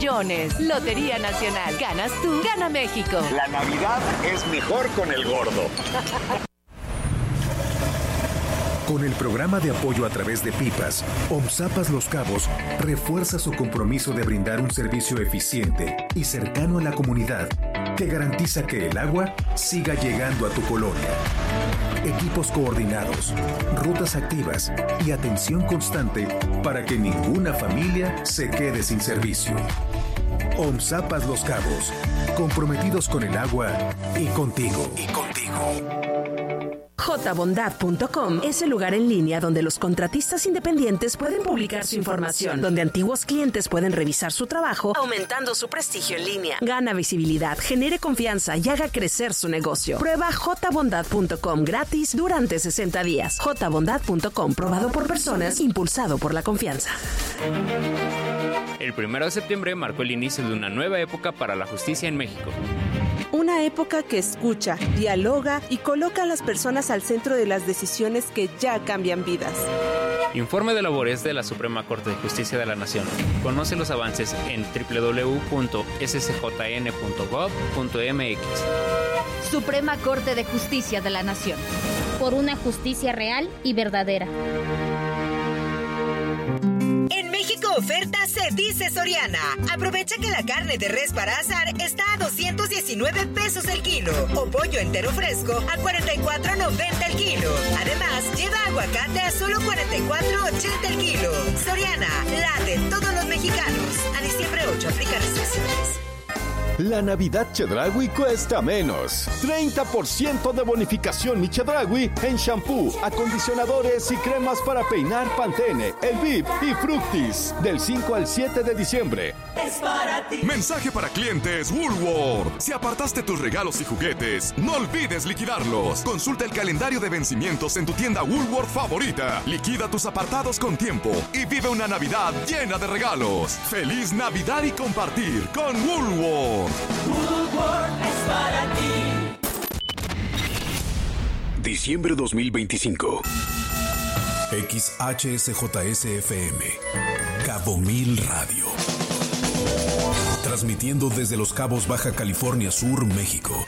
millones. Lotería Nacional. Ganas tú, gana México. La Navidad es mejor con el gordo. Con el programa de apoyo a través de pipas, OMSAPAS Los Cabos refuerza su compromiso de brindar un servicio eficiente y cercano a la comunidad que garantiza que el agua siga llegando a tu colonia. Equipos coordinados, rutas activas y atención constante para que ninguna familia se quede sin servicio. OMSAPAS Los Cabos, comprometidos con el agua y contigo. jbondad.com es el lugar en línea donde los contratistas independientes pueden publicar su información, donde antiguos clientes pueden revisar su trabajo, aumentando su prestigio en línea. Gana visibilidad, genere confianza y haga crecer su negocio. Prueba jbondad.com gratis durante 60 días. jbondad.com, probado por personas, impulsado por la confianza. El 1 de septiembre marcó el inicio de una nueva época para la justicia en México. Una época que escucha, dialoga y coloca a las personas al centro de las decisiones que ya cambian vidas. Informe de labores de la Suprema Corte de Justicia de la Nación. Conoce los avances en www.scjn.gov.mx. Suprema Corte de Justicia de la Nación. Por una justicia real y verdadera. En México oferta se dice Soriana. Aprovecha que la carne de res para asar está a 219 pesos el kilo. O pollo entero fresco a 44.90 el kilo. Además, lleva aguacate a solo 44.80 el kilo. Soriana, la de todos los mexicanos. A diciembre 8 aplica restricciones. La Navidad Chedraui cuesta menos. 30% de bonificación mi Chedraui en shampoo, acondicionadores y cremas para peinar Pantene, El Vip y Fructis. Del 5 al 7 de diciembre. Es para ti. Mensaje para clientes Woolworth. Si apartaste tus regalos y juguetes, no olvides liquidarlos. Consulta el calendario de vencimientos en tu tienda Woolworth favorita. Liquida tus apartados con tiempo y vive una Navidad llena de regalos. ¡Feliz Navidad y compartir con Woolworth! Woolworth es para ti. Diciembre 2025. XHSJSFM, Cabo Mil Radio. Transmitiendo desde Los Cabos, Baja California Sur, México.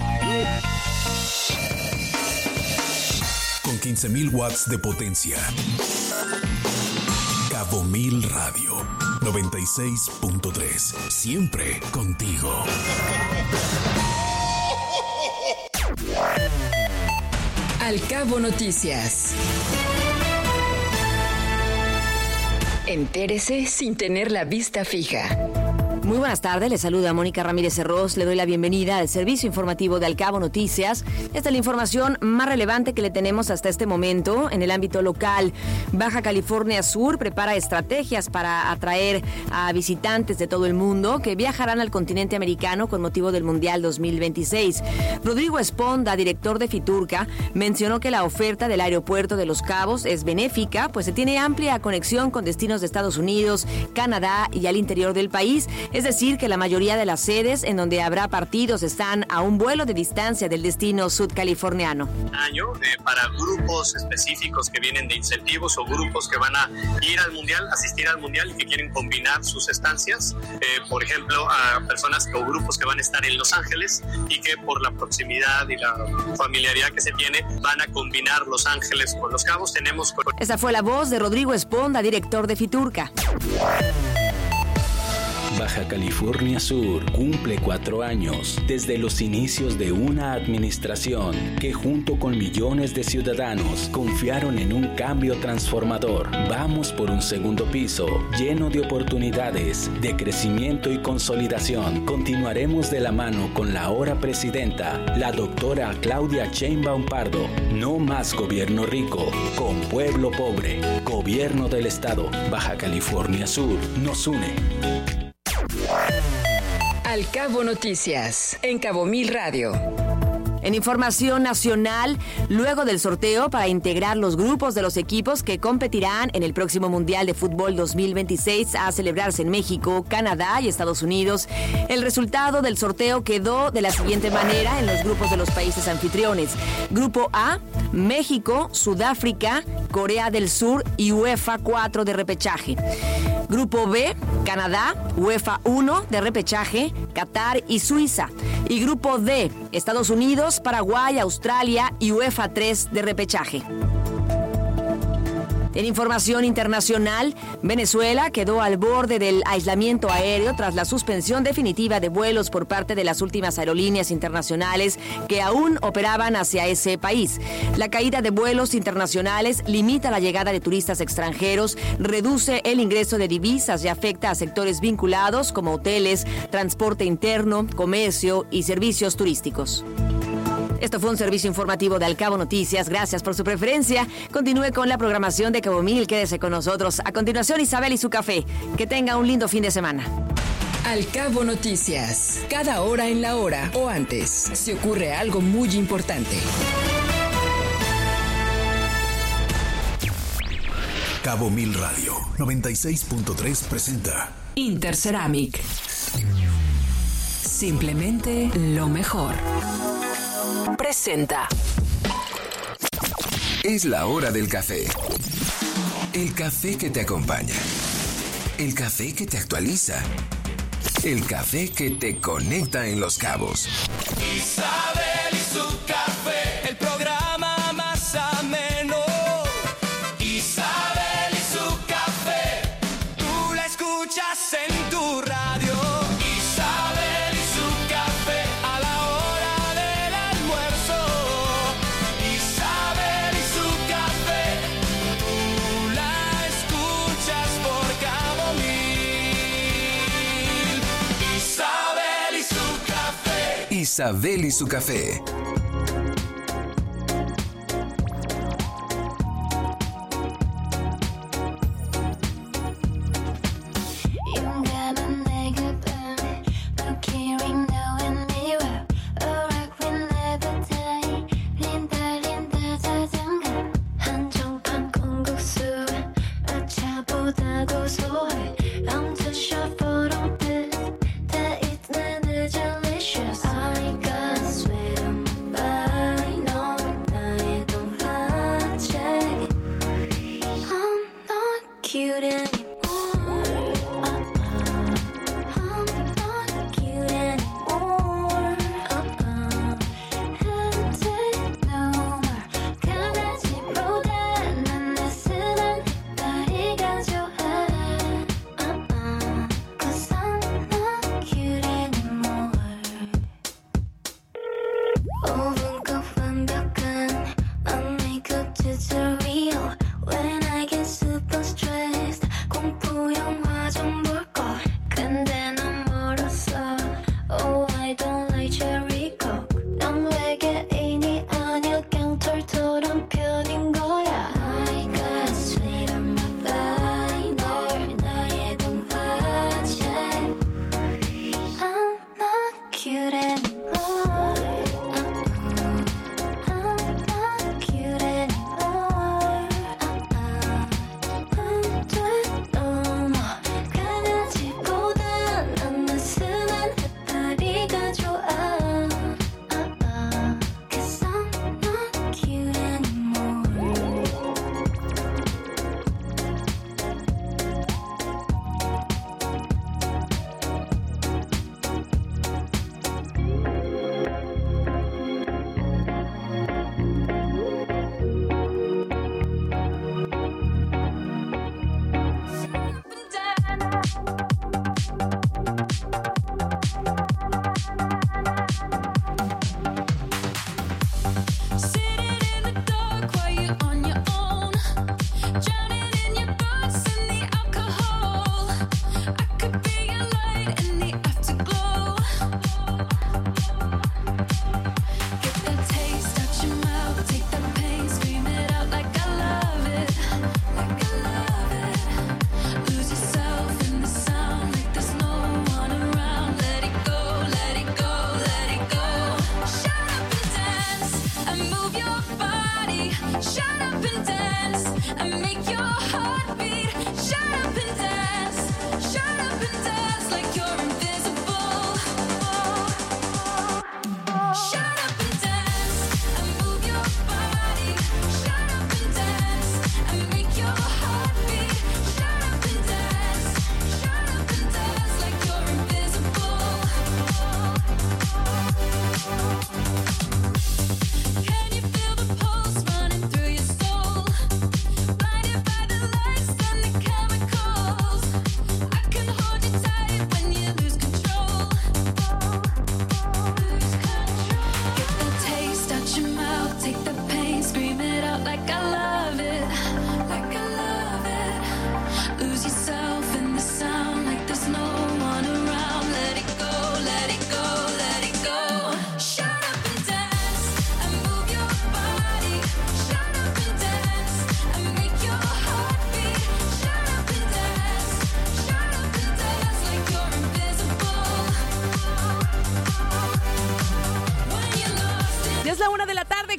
Con 15,000 watts de potencia. Cabo Mil Radio 96.3. Siempre contigo. Al Cabo Noticias. Entérese sin tener la vista fija. Muy buenas tardes, le saluda Mónica Ramírez Herros, le doy la bienvenida al servicio informativo de Al Cabo Noticias. Esta es la información más relevante que le tenemos hasta este momento en el ámbito local. Baja California Sur prepara estrategias para atraer a visitantes de todo el mundo que viajarán al continente americano con motivo del Mundial 2026. Rodrigo Esponda, director de Fiturca, mencionó que la oferta del aeropuerto de Los Cabos es benéfica, pues se tiene amplia conexión con destinos de Estados Unidos, Canadá y al interior del país. Es decir, que la mayoría de las sedes en donde habrá partidos están a un vuelo de distancia del destino sudcaliforniano. Para grupos específicos que vienen de incentivos o grupos que van a ir al mundial, asistir al mundial y que quieren combinar sus estancias, por ejemplo, a personas o grupos que van a estar en Los Ángeles y que por la proximidad y la familiaridad que se tiene van a combinar Los Ángeles con Los Cabos. Esa fue la voz de Rodrigo Esponda, director de Fiturca. Baja California Sur cumple 4 años desde los inicios de una administración que junto con millones de ciudadanos confiaron en un cambio transformador. Vamos por un segundo piso lleno de oportunidades, de crecimiento y consolidación. Continuaremos de la mano con la ahora presidenta, la doctora Claudia Sheinbaum Pardo. No más gobierno rico, con pueblo pobre. Gobierno del Estado. Baja California Sur nos une. Al Cabo Noticias, en Cabo Mil Radio. En información nacional, luego del sorteo para integrar los grupos de los equipos que competirán en el próximo Mundial de Fútbol 2026 a celebrarse en México, Canadá y Estados Unidos, el resultado del sorteo quedó de la siguiente manera en los grupos de los países anfitriones. Grupo A, México, Sudáfrica, Corea del Sur y UEFA 4 de repechaje. Grupo B, Canadá, UEFA 1 de repechaje, Qatar y Suiza. Y Grupo D, Estados Unidos, Paraguay, Australia y UEFA 3 de repechaje. En información internacional, Venezuela quedó al borde del aislamiento aéreo tras la suspensión definitiva de vuelos por parte de las últimas aerolíneas internacionales que aún operaban hacia ese país. La caída de vuelos internacionales limita la llegada de turistas extranjeros, reduce el ingreso de divisas y afecta a sectores vinculados como hoteles, transporte interno, comercio y servicios turísticos. Esto fue un servicio informativo de Al Cabo Noticias. Gracias por su preferencia. Continúe con la programación de Cabo Mil. Quédese con nosotros. A continuación, Isabel y su café. Que tenga un lindo fin de semana. Al Cabo Noticias. Cada hora en la hora o antes, se ocurre algo muy importante. Cabo Mil Radio 96.3 presenta Interceramic. Simplemente lo mejor. Presenta. Es la hora del café. El café que te acompaña. El café que te actualiza. El café que te conecta en Los Cabos. Isabel y su café, el programa más ameno. Isabel y su café, tú la escuchas en tu radio. Isabel y su café, a la hora del almuerzo. Isabel y su café, tú la escuchas por Cabo Mil. Isabel y su café. Isabel y su café. I got sweat on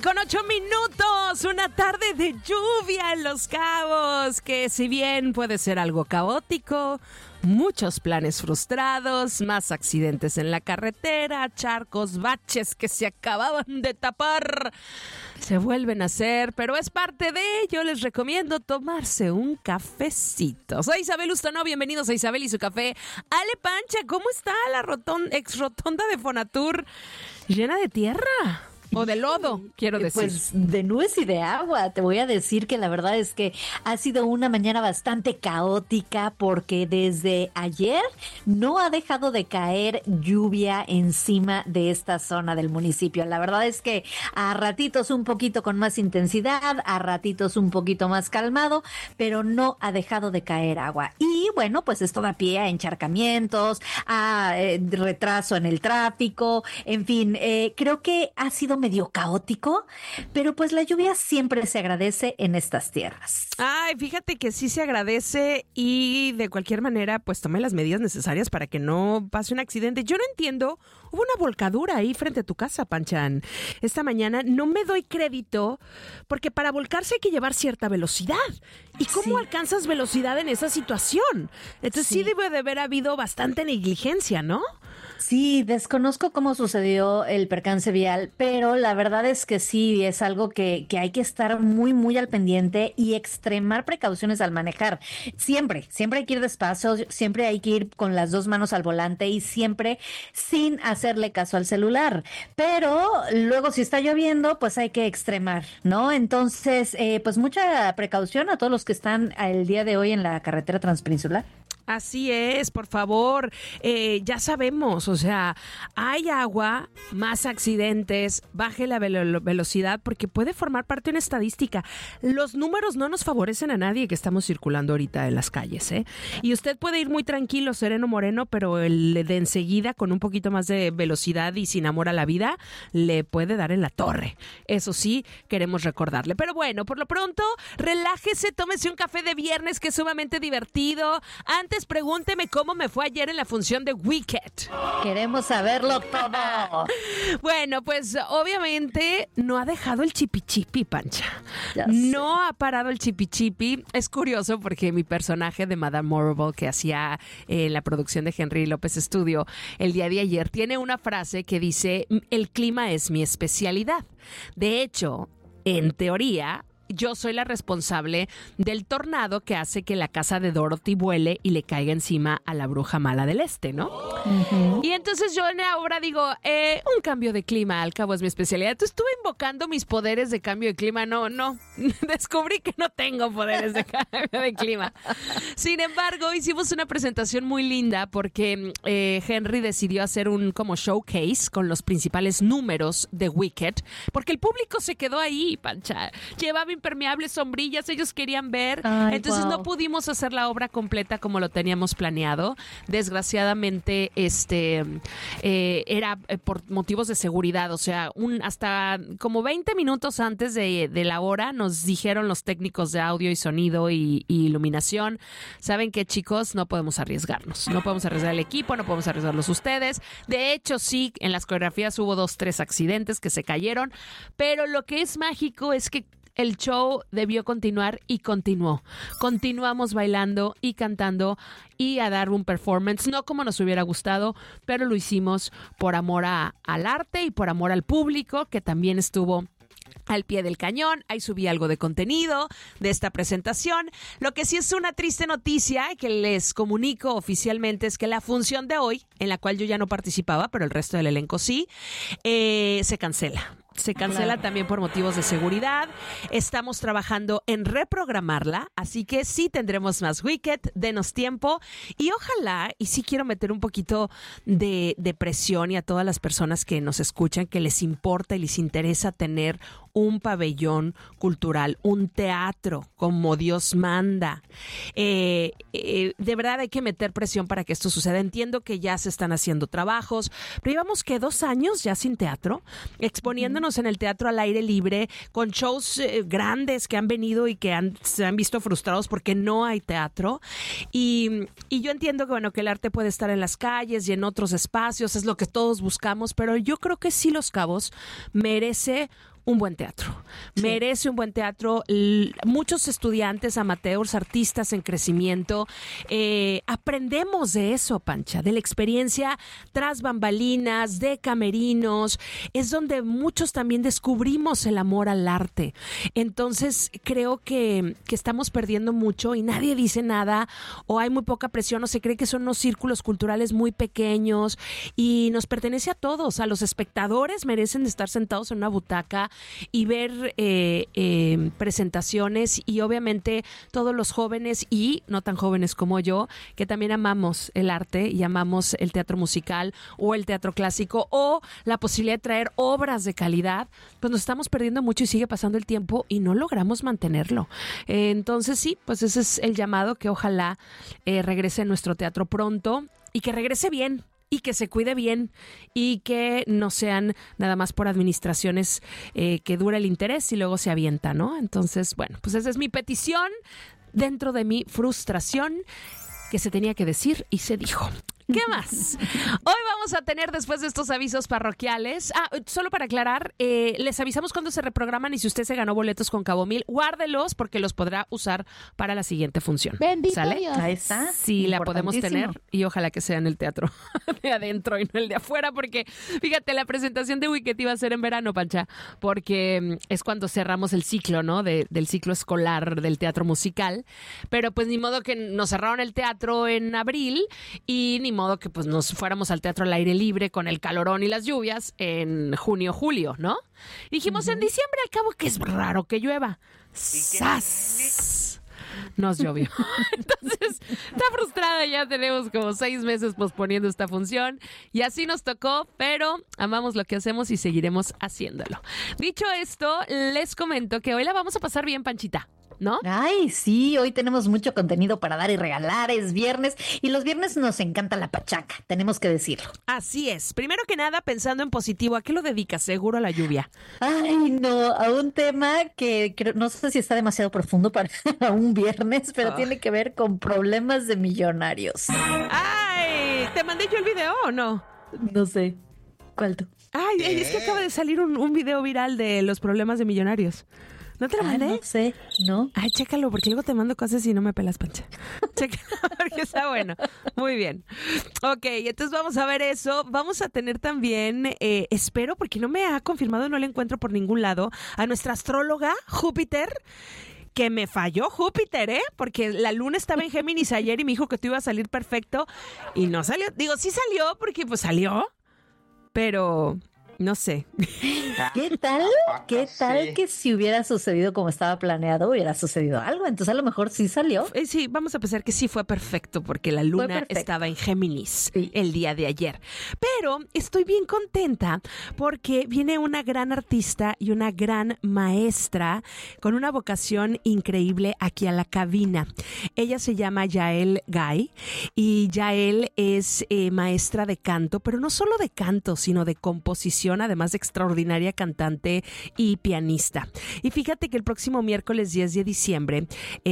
9:08. Una tarde de lluvia en Los Cabos, que si bien puede ser algo caótico, muchos planes frustrados, más accidentes en la carretera, charcos, baches que se acababan de tapar, se vuelven a hacer, pero es parte de ello. Les recomiendo tomarse un cafecito. Soy Isabel Ustanó, bienvenidos a Isabel y su café. Ale Pancha, ¿cómo está la ex rotonda de Fonatur? ¿Llena de tierra? O de lodo, quiero decir. Pues de nubes y de agua. Te voy a decir que la verdad es que ha sido una mañana bastante caótica porque desde ayer no ha dejado de caer lluvia encima de esta zona del municipio. La verdad es que a ratitos un poquito con más intensidad, a ratitos un poquito más calmado, pero no ha dejado de caer agua. Y bueno, pues esto da pie a encharcamientos, a retraso en el tráfico, en fin, creo que ha sido medio caótico, pero pues la lluvia siempre se agradece en estas tierras. Ay, fíjate que sí se agradece y de cualquier manera pues tome las medidas necesarias para que no pase un accidente. Yo no entiendo, hubo una volcadura ahí frente a tu casa, Panchan, esta mañana. No me doy crédito porque para volcarse hay que llevar cierta velocidad. ¿Y cómo alcanzas velocidad en esa situación? Entonces sí debe de haber habido bastante negligencia, ¿no? Sí, desconozco cómo sucedió el percance vial, pero la verdad es que sí, es algo que hay que estar muy, muy al pendiente y extremar precauciones al manejar. Siempre hay que ir despacio, siempre hay que ir con las dos manos al volante y siempre sin hacerle caso al celular. Pero luego si está lloviendo, pues hay que extremar, ¿no? Entonces, pues mucha precaución a todos los que están el día de hoy en la carretera transpeninsular. Así es, por favor, ya sabemos, o sea, hay agua, más accidentes, baje la velocidad porque puede formar parte de una estadística. Los números no nos favorecen a nadie que estamos circulando ahorita en las calles, ¿eh? Y usted puede ir muy tranquilo, sereno, moreno, pero el de enseguida con un poquito más de velocidad y sin amor a la vida le puede dar en la torre. Eso sí, queremos recordarle. Pero bueno, por lo pronto, relájese, tómese un café de viernes que es sumamente divertido. Antes pregúnteme cómo me fue ayer en la función de Wicked. Queremos saberlo todo. Bueno, pues obviamente no ha dejado el chipichipi, Pancha. No ha parado el chipichipi. Es curioso porque mi personaje de Madame Morrible que hacía en la producción de Henry López Studio el día de ayer tiene una frase que dice: el clima es mi especialidad. De hecho, en teoría, yo soy la responsable del tornado que hace que la casa de Dorothy vuele y le caiga encima a la bruja mala del este, ¿no? Uh-huh. Y entonces yo en la obra digo, un cambio de clima, al cabo es mi especialidad. Entonces estuve invocando mis poderes de cambio de clima. No, descubrí que no tengo poderes de cambio de clima. Sin embargo, hicimos una presentación muy linda porque Henry decidió hacer un como showcase con los principales números de Wicked, porque el público se quedó ahí, Pancha. Llevaba impermeables, sombrillas, ellos querían ver. Ay, entonces no pudimos hacer la obra completa como lo teníamos planeado. Desgraciadamente, era por motivos de seguridad, o sea, hasta como 20 minutos antes de la hora nos dijeron los técnicos de audio y sonido y iluminación, ¿saben qué, chicos? No podemos arriesgarnos, no podemos arriesgar el equipo, no podemos arriesgarlos ustedes. De hecho, sí, en las coreografías hubo 2-3 accidentes que se cayeron, pero lo que es mágico es que el show debió continuar y continuó. Continuamos bailando y cantando y a dar un performance, no como nos hubiera gustado, pero lo hicimos por amor al arte y por amor al público, que también estuvo al pie del cañón. Ahí subí algo de contenido de esta presentación. Lo que sí es una triste noticia que les comunico oficialmente es que la función de hoy, en la cual yo ya no participaba, pero el resto del elenco sí, se cancela. Se cancela también por motivos de seguridad. Estamos trabajando en reprogramarla, así que sí tendremos más Wicked, denos tiempo y ojalá, y sí quiero meter un poquito de presión y a todas las personas que nos escuchan, que les importa y les interesa tener un pabellón cultural, un teatro como Dios manda. De verdad hay que meter presión para que esto suceda. Entiendo que ya se están haciendo trabajos, pero llevamos que 2 años ya sin teatro, exponiéndonos en el teatro al aire libre, con shows grandes que han venido y que se han visto frustrados porque no hay teatro. Y yo entiendo que, bueno, que el arte puede estar en las calles y en otros espacios, es lo que todos buscamos, pero yo creo que sí Los Cabos merece un buen teatro. Sí. Merece un buen teatro. Muchos estudiantes, amateurs, artistas en crecimiento, aprendemos de eso, Pancha, de la experiencia tras bambalinas, de camerinos. Es donde muchos también descubrimos el amor al arte. Entonces, creo que estamos perdiendo mucho y nadie dice nada, o hay muy poca presión, o se cree que son unos círculos culturales muy pequeños y nos pertenece a todos. A los espectadores merecen estar sentados en una butaca y ver presentaciones, y obviamente todos los jóvenes y no tan jóvenes como yo, que también amamos el arte y amamos el teatro musical o el teatro clásico o la posibilidad de traer obras de calidad, pues nos estamos perdiendo mucho y sigue pasando el tiempo y no logramos mantenerlo. Entonces sí, pues ese es el llamado, que ojalá regrese nuestro teatro pronto y que regrese bien. Y que se cuide bien y que no sean nada más por administraciones que dura el interés y luego se avienta, ¿no? Entonces, bueno, pues esa es mi petición dentro de mi frustración, que se tenía que decir y se dijo. ¿Qué más? Hoy vamos a tener, después de estos avisos parroquiales, solo para aclarar, les avisamos cuando se reprograman, y si usted se ganó boletos con Cabo Mil, guárdelos porque los podrá usar para la siguiente función. Bendito ¿sale? Dios. Ahí está. Sí, la podemos tener, y ojalá que sea en el teatro de adentro y no el de afuera, porque fíjate, la presentación de Wicked iba a ser en verano, Pancha, porque es cuando cerramos el ciclo, ¿no? Del ciclo escolar del teatro musical, pero pues ni modo que nos cerraron el teatro en abril y ni modo que pues nos fuéramos al teatro al aire libre con el calorón y las lluvias en junio, julio, ¿no? Dijimos en diciembre, al cabo que es raro que llueva. ¡Sas! Nos llovió. Entonces, está frustrada, ya tenemos como 6 meses posponiendo esta función y así nos tocó, pero amamos lo que hacemos y seguiremos haciéndolo. Dicho esto, les comento que hoy la vamos a pasar bien, Panchita, ¿no? Ay, sí, hoy tenemos mucho contenido para dar y regalar, es viernes, y los viernes nos encanta la pachanga, tenemos que decirlo. Así es. Primero que nada, pensando en positivo, ¿a qué lo dedicas? Seguro a la lluvia. Ay, no, a un tema que no sé si está demasiado profundo para un viernes, pero tiene que ver con problemas de millonarios. Ay, ¿te mandé yo el video o no? No sé. ¿Cuál tú? Ay, es que acaba de salir un video viral de los problemas de millonarios. ¿No te lo mandé? No sé, ¿no? Ay, chécalo, porque luego te mando cosas y no me pelas, Pancha. Chécalo, porque está bueno. Muy bien. Ok, entonces vamos a ver eso. Vamos a tener también, espero, porque no me ha confirmado, no la encuentro por ningún lado, a nuestra astróloga Júpiter, que me falló Júpiter, porque la luna estaba en Géminis ayer y me dijo que tú iba a salir perfecto y no salió. Digo, sí salió, porque pues salió, pero... no sé. ¿Qué tal? ¿Qué tal que si hubiera sucedido como estaba planeado, hubiera sucedido algo? Entonces a lo mejor sí salió. Sí, vamos a pensar que sí fue perfecto porque la luna estaba en Géminis el día de ayer. Pero estoy bien contenta porque viene una gran artista y una gran maestra con una vocación increíble aquí a la cabina. Ella se llama Yael Gay y Yael es maestra de canto, pero no solo de canto, sino de composición, además de extraordinaria cantante y pianista. Y fíjate que el próximo miércoles 10 de diciembre,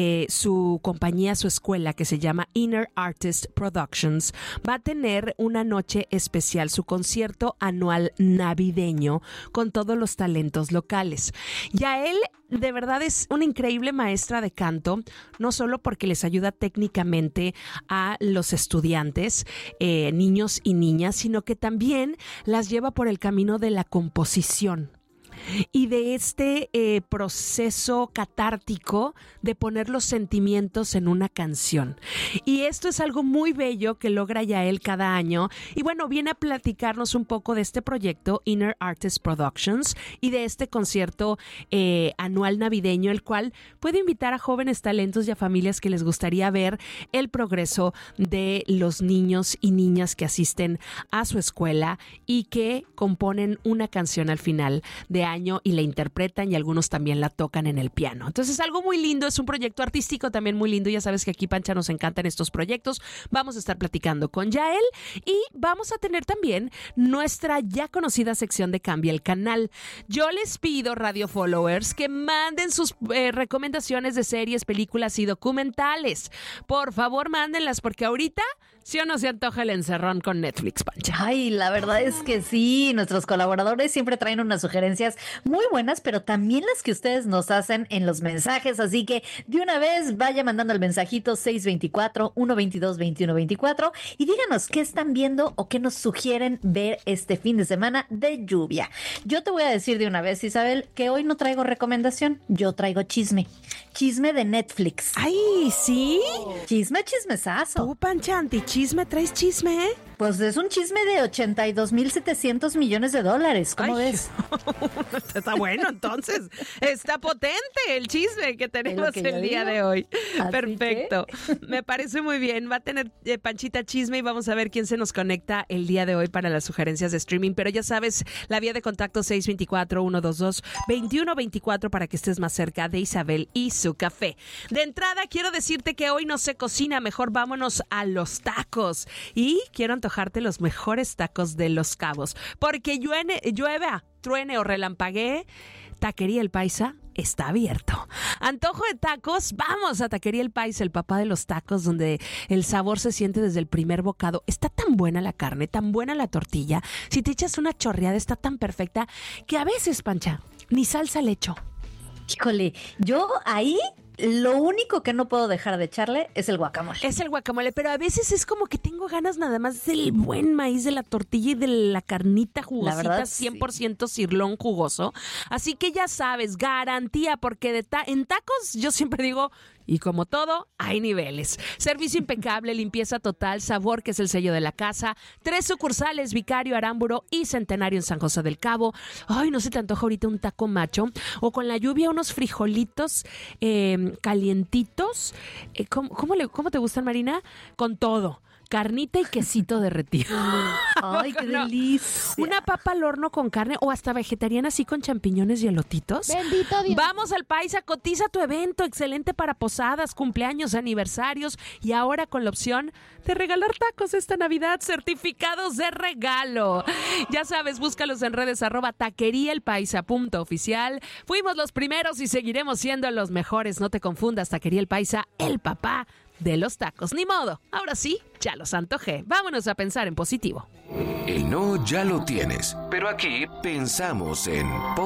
su compañía, su escuela, que se llama Inner Artist Productions, va a tener una noche especial, su concierto anual navideño con todos los talentos locales. Yael de verdad es una increíble maestra de canto, no solo porque les ayuda técnicamente a los estudiantes, niños y niñas, sino que también las lleva por el camino de la composición y de este proceso catártico de poner los sentimientos en una canción. Y esto es algo muy bello que logra Yael cada año. Y bueno, viene a platicarnos un poco de este proyecto Inner Artist Productions y de este concierto anual navideño, el cual puede invitar a jóvenes talentos y a familias que les gustaría ver el progreso de los niños y niñas que asisten a su escuela y que componen una canción al final de año y la interpretan, y algunos también la tocan en el piano. Entonces es algo muy lindo, es un proyecto artístico también muy lindo. Ya sabes que aquí, Pancha, nos encantan estos proyectos. Vamos a estar platicando con Yael y vamos a tener también nuestra ya conocida sección de Cambia el Canal. Yo les pido, radio followers, que manden sus recomendaciones de series, películas y documentales. Por favor, mándenlas, porque ahorita ¿Sí o no se antoja el encerrón con Netflix, Pancha? Ay, la verdad es que sí. Nuestros colaboradores siempre traen unas sugerencias muy buenas, pero también las que ustedes nos hacen en los mensajes. Así que de una vez vaya mandando el mensajito 624-122-2124 y díganos qué están viendo o qué nos sugieren ver este fin de semana de lluvia. Yo te voy a decir de una vez, Isabel, que hoy no traigo recomendación. Yo traigo chisme. Chisme de Netflix. ¡Ay, sí! Chismesazo. Tú, Pancha, antichisme, ¿traes chisme? Pues es un chisme de 82,700 millones de dólares. ¿Cómo ves? Está bueno, entonces. Está potente el chisme que tenemos el día de hoy. Perfecto. Me parece muy bien. Va a tener Panchita chisme y vamos a ver quién se nos conecta el día de hoy para las sugerencias de streaming. Pero ya sabes, la vía de contacto 624-122-2124 para que estés más cerca de Isabel y su café. De entrada, quiero decirte que hoy no se cocina. Mejor vámonos a los tacos. Y quiero antojarte los mejores tacos de Los Cabos. Porque llueva, truene o relampaguee, Taquería El Paisa está abierto. Antojo de tacos, vamos a Taquería El Paisa, el papá de los tacos, donde el sabor se siente desde el primer bocado. Está tan buena la carne, tan buena la tortilla. Si te echas una chorreada, está tan perfecta que a veces, Pancha, ni salsa le echo. Híjole, yo ahí lo único que no puedo dejar de echarle es el guacamole. Es el guacamole, pero a veces es como que tengo ganas nada más del buen maíz, de la tortilla y de la carnita jugosita, la verdad, 100% cirlón jugoso. Así que ya sabes, garantía, porque en tacos yo siempre digo, y como todo, hay niveles. Servicio impecable, limpieza total, sabor que es el sello de la casa. 3 sucursales, Vicario, Arámburo y Centenario en San José del Cabo. Ay, no se te antoja ahorita un taco macho. O con la lluvia unos frijolitos calientitos. ¿Cómo te gustan, Marina? Con todo. Carnita y quesito derretido. ¡Ay, qué delicia! Una papa al horno con carne o hasta vegetariana así con champiñones y elotitos. ¡Bendito Dios! Vamos al Paisa, cotiza tu evento. Excelente para posadas, cumpleaños, aniversarios y ahora con la opción de regalar tacos esta Navidad, certificados de regalo. Ya sabes, búscalos en redes @taqueriaelpaisa.oficial. Fuimos los primeros y seguiremos siendo los mejores. No te confundas, Taquería El Paisa, el papá de los tacos. Ni modo, ahora sí, ya los antojé. Vámonos a pensar en positivo. El no ya lo tienes, pero aquí pensamos en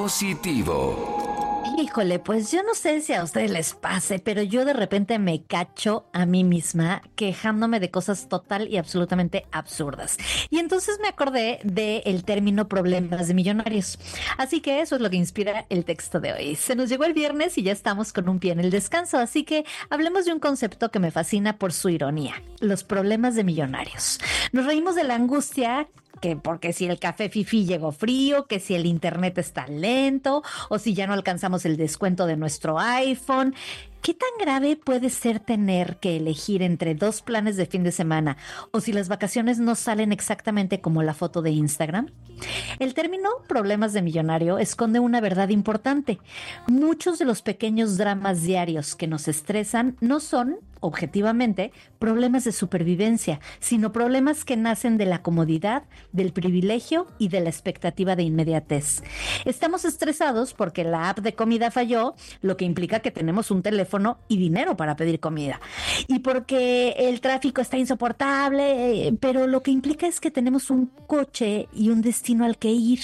positivo. Híjole, pues yo no sé si a ustedes les pase, pero yo de repente me cacho a mí misma quejándome de cosas total y absolutamente absurdas. Y entonces me acordé del término problemas de millonarios. Así que eso es lo que inspira el texto de hoy. Se nos llegó el viernes y ya estamos con un pie en el descanso, así que hablemos de un concepto que me fascina por su ironía: los problemas de millonarios. Nos reímos de la angustia, que porque si el café fifí llegó frío, que si el internet está lento, o si ya no alcanzamos el descuento de nuestro iPhone. ¿Qué tan grave puede ser tener que elegir entre 2 planes de fin de semana o si las vacaciones no salen exactamente como la foto de Instagram? El término problemas de millonario esconde una verdad importante. Muchos de los pequeños dramas diarios que nos estresan no son, objetivamente, problemas de supervivencia, sino problemas que nacen de la comodidad, del privilegio y de la expectativa de inmediatez. Estamos estresados porque la app de comida falló, lo que implica que tenemos un teléfono y dinero para pedir comida. Y porque el tráfico está insoportable, pero lo que implica es que tenemos un coche y un destino al que ir.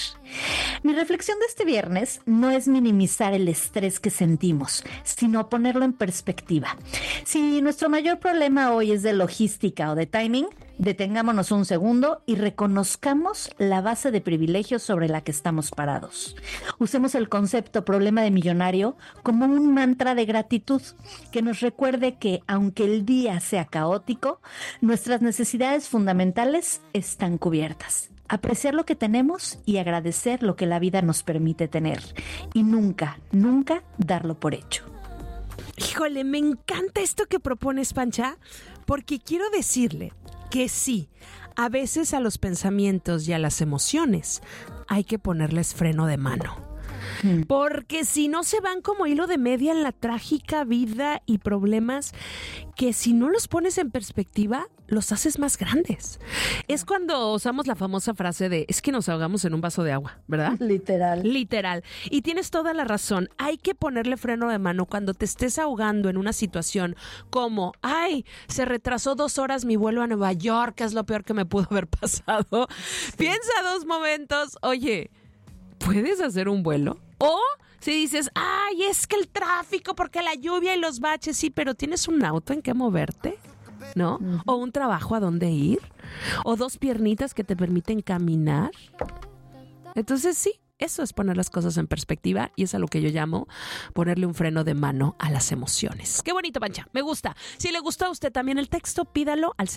Mi reflexión de este viernes no es minimizar el estrés que sentimos, sino ponerlo en perspectiva. Si nuestro mayor problema hoy es de logística o de timing, detengámonos un segundo y reconozcamos la base de privilegios sobre la que estamos parados. Usemos el concepto problema de millonario como un mantra de gratitud que nos recuerde que, aunque el día sea caótico, nuestras necesidades fundamentales están cubiertas. Apreciar lo que tenemos y agradecer lo que la vida nos permite tener. Y nunca, nunca darlo por hecho. Híjole, me encanta esto que propones, Pancha, porque quiero decirle que sí, a veces a los pensamientos y a las emociones hay que ponerles freno de mano. Porque si no se van como hilo de media en la trágica vida y problemas que si no los pones en perspectiva, los haces más grandes. Es cuando usamos la famosa frase de, es que nos ahogamos en un vaso de agua, ¿verdad? Literal. Y tienes toda la razón. Hay que ponerle freno de mano cuando te estés ahogando en una situación como, ay, se retrasó 2 horas mi vuelo a Nueva York, que es lo peor que me pudo haber pasado. Piensa 2 momentos, oye, ¿puedes hacer un vuelo? O si dices, ay, es que el tráfico, porque la lluvia y los baches, sí, pero ¿tienes un auto en qué moverte? ¿No? O un trabajo a dónde ir, o 2 piernitas que te permiten caminar. Entonces sí, eso es poner las cosas en perspectiva y es a lo que yo llamo ponerle un freno de mano a las emociones. Qué bonito, Pancha, me gusta. Si le gustó a usted también el texto, pídalo al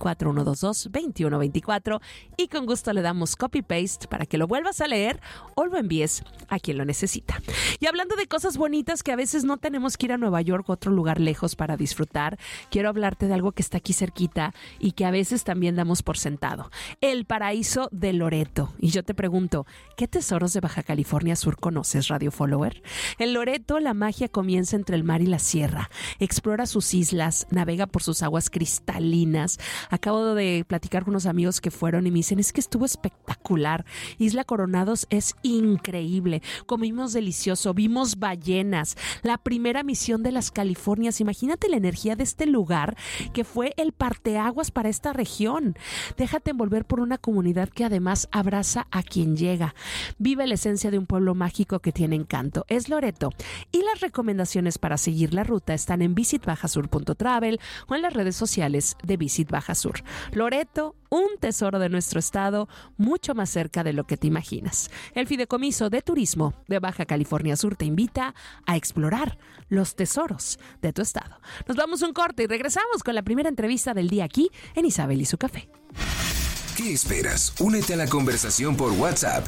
624-122-2124 y con gusto le damos copy-paste para que lo vuelvas a leer o lo envíes a quien lo necesita. Y hablando de cosas bonitas que a veces no tenemos que ir a Nueva York o otro lugar lejos para disfrutar, quiero hablarte de algo que está aquí cerquita y que a veces también damos por sentado. El paraíso de Loreto. Y yo te pregunto, ¿qué tesoros de Baja California Sur conoces, Radio Follower? En Loreto, la magia comienza entre el mar y la sierra. Explora sus islas, navega por sus aguas cristalinas. Acabo de platicar con unos amigos que fueron y me dicen, es que estuvo espectacular. Isla Coronados es increíble. Comimos delicioso, vimos ballenas. La primera misión de las Californias. Imagínate la energía de este lugar que fue el parteaguas para esta región. Déjate envolver por una comunidad que además abraza a quien llega. Vive la esencia de un pueblo mágico que tiene encanto. Es Loreto. Y las recomendaciones para seguir la ruta están en visitbajasur.travel o en las redes sociales de Visit Baja Sur. Loreto, un tesoro de nuestro estado, mucho más cerca de lo que te imaginas. El Fideicomiso de Turismo de Baja California Sur te invita a explorar los tesoros de tu estado. Nos vamos a un corte y regresamos con la primera entrevista del día aquí en Isabel y su café. ¿Qué esperas? Únete a la conversación por WhatsApp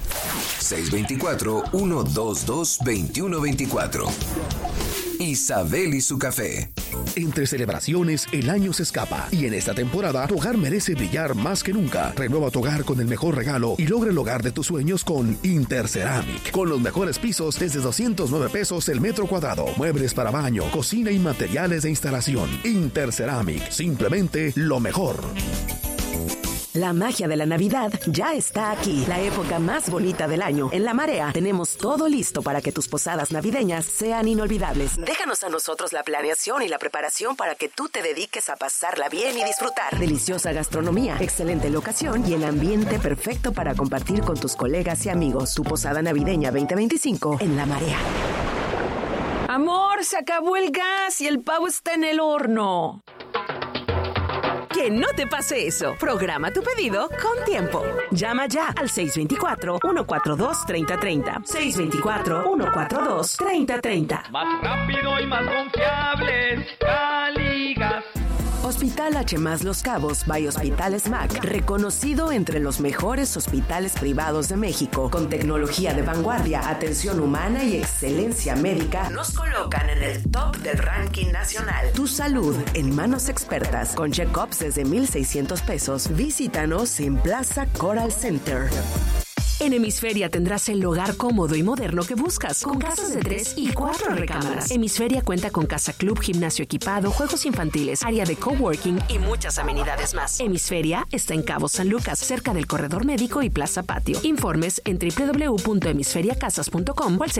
624-122-2124. Isabel y su café. Entre celebraciones, el año se escapa y en esta temporada tu hogar merece brillar más que nunca. Renueva tu hogar con el mejor regalo y logra el hogar de tus sueños con Interceramic. Con los mejores pisos desde 209 pesos el metro cuadrado. Muebles para baño, cocina y materiales de instalación. Interceramic, simplemente lo mejor. La magia de la Navidad ya está aquí, la época más bonita del año. En La Marea tenemos todo listo para que tus posadas navideñas sean inolvidables. Déjanos a nosotros la planeación y la preparación para que tú te dediques a pasarla bien y disfrutar. Deliciosa gastronomía, excelente locación y el ambiente perfecto para compartir con tus colegas y amigos. Tu posada navideña 2025 en La Marea. Amor, se acabó el gas y el pavo está en el horno. Que no te pase eso. Programa tu pedido con tiempo. Llama ya al 624-142-3030. 624-142-3030. Más rápido y más confiables, Caligas. Hospital H+ Los Cabos by Hospital SMAC, reconocido entre los mejores hospitales privados de México, con tecnología de vanguardia, atención humana y excelencia médica, nos colocan en el top del ranking nacional. Tu salud en manos expertas, con check-ups desde 1,600 pesos. Visítanos en Plaza Coral Center. En Hemisferia tendrás el hogar cómodo y moderno que buscas, con casas de 3 y 4 recámaras. Hemisferia cuenta con casa club, gimnasio equipado, juegos infantiles, área de coworking y muchas amenidades más. Hemisferia está en Cabo San Lucas, cerca del corredor médico y plaza patio. Informes en www.hemisferiacasas.com o al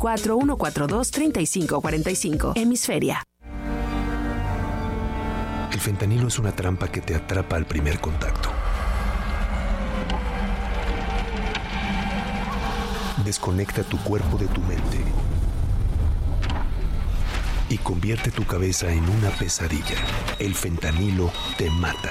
624-142-3545. Hemisferia. El fentanilo es una trampa que te atrapa al primer contacto. Desconecta tu cuerpo de tu mente y convierte tu cabeza en una pesadilla. El fentanilo te mata.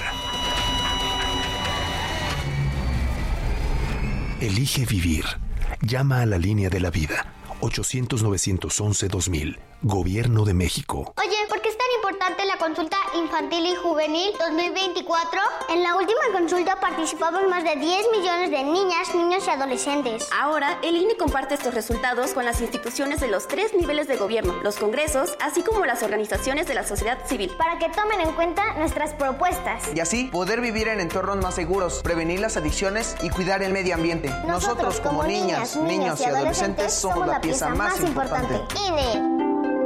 Elige vivir. Llama a la línea de la vida. 800-911-2000. Gobierno de México. Oye, ¿por qué es tan importante importante la consulta infantil y juvenil 2024. En la última consulta participaron más de 10 millones de niñas, niños y adolescentes. Ahora, el INE comparte estos resultados con las instituciones de los 3 niveles de gobierno, los congresos, así como las organizaciones de la sociedad civil. Para que tomen en cuenta nuestras propuestas. Y así poder vivir en entornos más seguros, prevenir las adicciones y cuidar el medio ambiente. Nosotros como niñas, niños y adolescentes somos la pieza más importante. INE.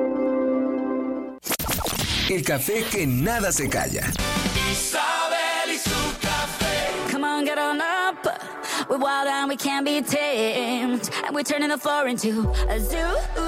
El café que nada se calla. Isabel y su café. Come on, get on up. We're wild and we can't be tamed. And we're turning the floor into a zoo.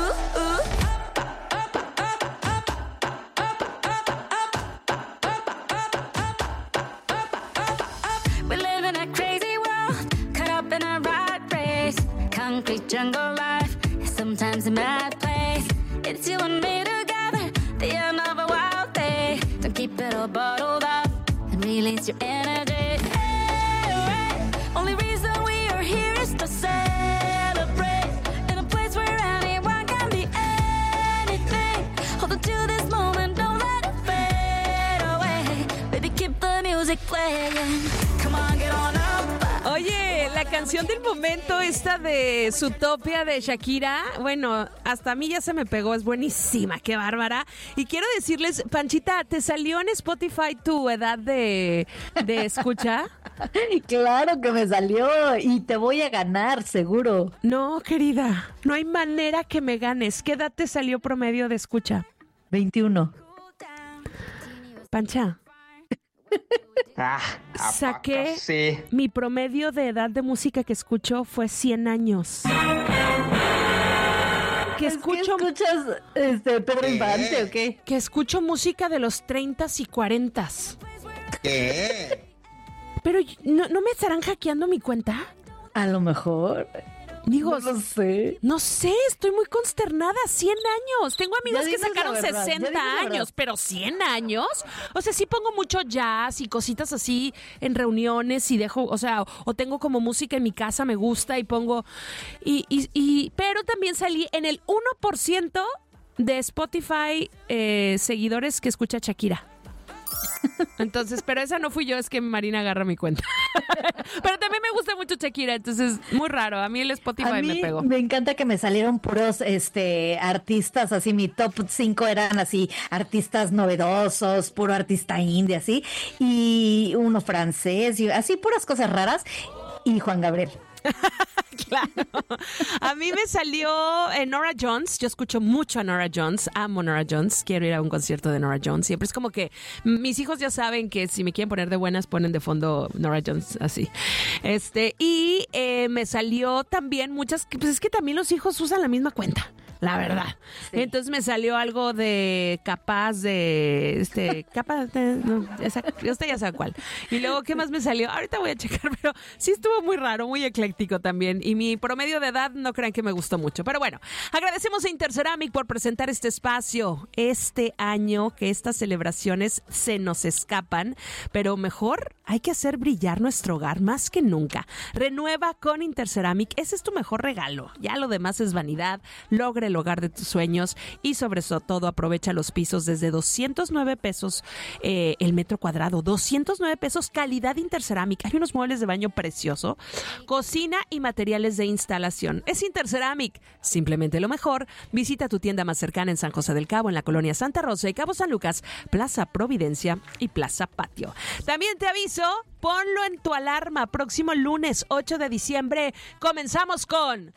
We live in a crazy world, caught up in a rat race. Concrete jungle life is sometimes a mad place. It's you and me together, the end of a wild day. Don't keep it all bottled up and release your energy. Hey, only reason we are here is to celebrate in a place where anyone can be anything. Hold on to this moment, don't let it fade away. Baby, keep the music playing. Come on, get on up. Oye, la canción del momento, esta de Zootopia de Shakira, bueno, hasta a mí ya se me pegó, es buenísima, qué bárbara. Y quiero decirles, Panchita, ¿te salió en Spotify tu edad de escucha? Claro que me salió y te voy a ganar, seguro. No, querida, no hay manera que me ganes. ¿Qué edad te salió promedio de escucha? 21. Pancha. Saqué mi promedio de edad de música que escucho fue 100 años. ¿Que escuchas Pedro Infante o qué? Que escucho música de los 30s y 40s. ¿Qué? Pero ¿no me estarán hackeando mi cuenta? A lo mejor. Digo, no sé. No sé, estoy muy consternada. 100 años. Tengo amigos que sacaron 60 años, pero 100 años. O sea, sí pongo mucho jazz y cositas así en reuniones y dejo, o sea, o tengo como música en mi casa, me gusta y pongo. Pero también salí en el 1% de Spotify seguidores que escucha Shakira. Entonces, pero esa no fui yo, es que Marina agarra mi cuenta. Pero también me gusta mucho Shakira, entonces muy raro. A mí el Spotify me pegó. Me encanta que me salieron puros artistas, así mi top 5 eran así, artistas novedosos, puro artista indie, así, y uno francés, y así puras cosas raras, y Juan Gabriel. Claro. A mí me salió Norah Jones. Yo escucho mucho a Norah Jones. Amo Norah Jones. Quiero ir a un concierto de Norah Jones. Siempre es como que mis hijos ya saben que si me quieren poner de buenas, ponen de fondo Norah Jones, así. Y me salió también muchas, pues es que también los hijos usan la misma cuenta, la verdad. Sí. Entonces me salió algo de capaz de usted ya sabe cuál. Y luego, ¿qué más me salió? Ahorita voy a checar, pero sí estuvo muy raro, muy ecléctico también. Y mi promedio de edad no crean que me gustó mucho. Pero bueno, agradecemos a Interceramic por presentar este espacio este año, que estas celebraciones se nos escapan, pero mejor hay que hacer brillar nuestro hogar más que nunca. Renueva con Interceramic, ese es tu mejor regalo. Ya lo demás es vanidad. Logra el hogar de tus sueños y sobre todo aprovecha los pisos desde 209 pesos el metro cuadrado, 209 pesos, calidad Interceramic. Hay unos muebles de baño precioso, cocina y materiales de instalación. Es Interceramic, simplemente lo mejor. Visita tu tienda más cercana en San José del Cabo, en la colonia Santa Rosa y Cabo San Lucas, Plaza Providencia y Plaza Patio. También te aviso, ponlo en tu alarma, próximo lunes 8 de diciembre comenzamos con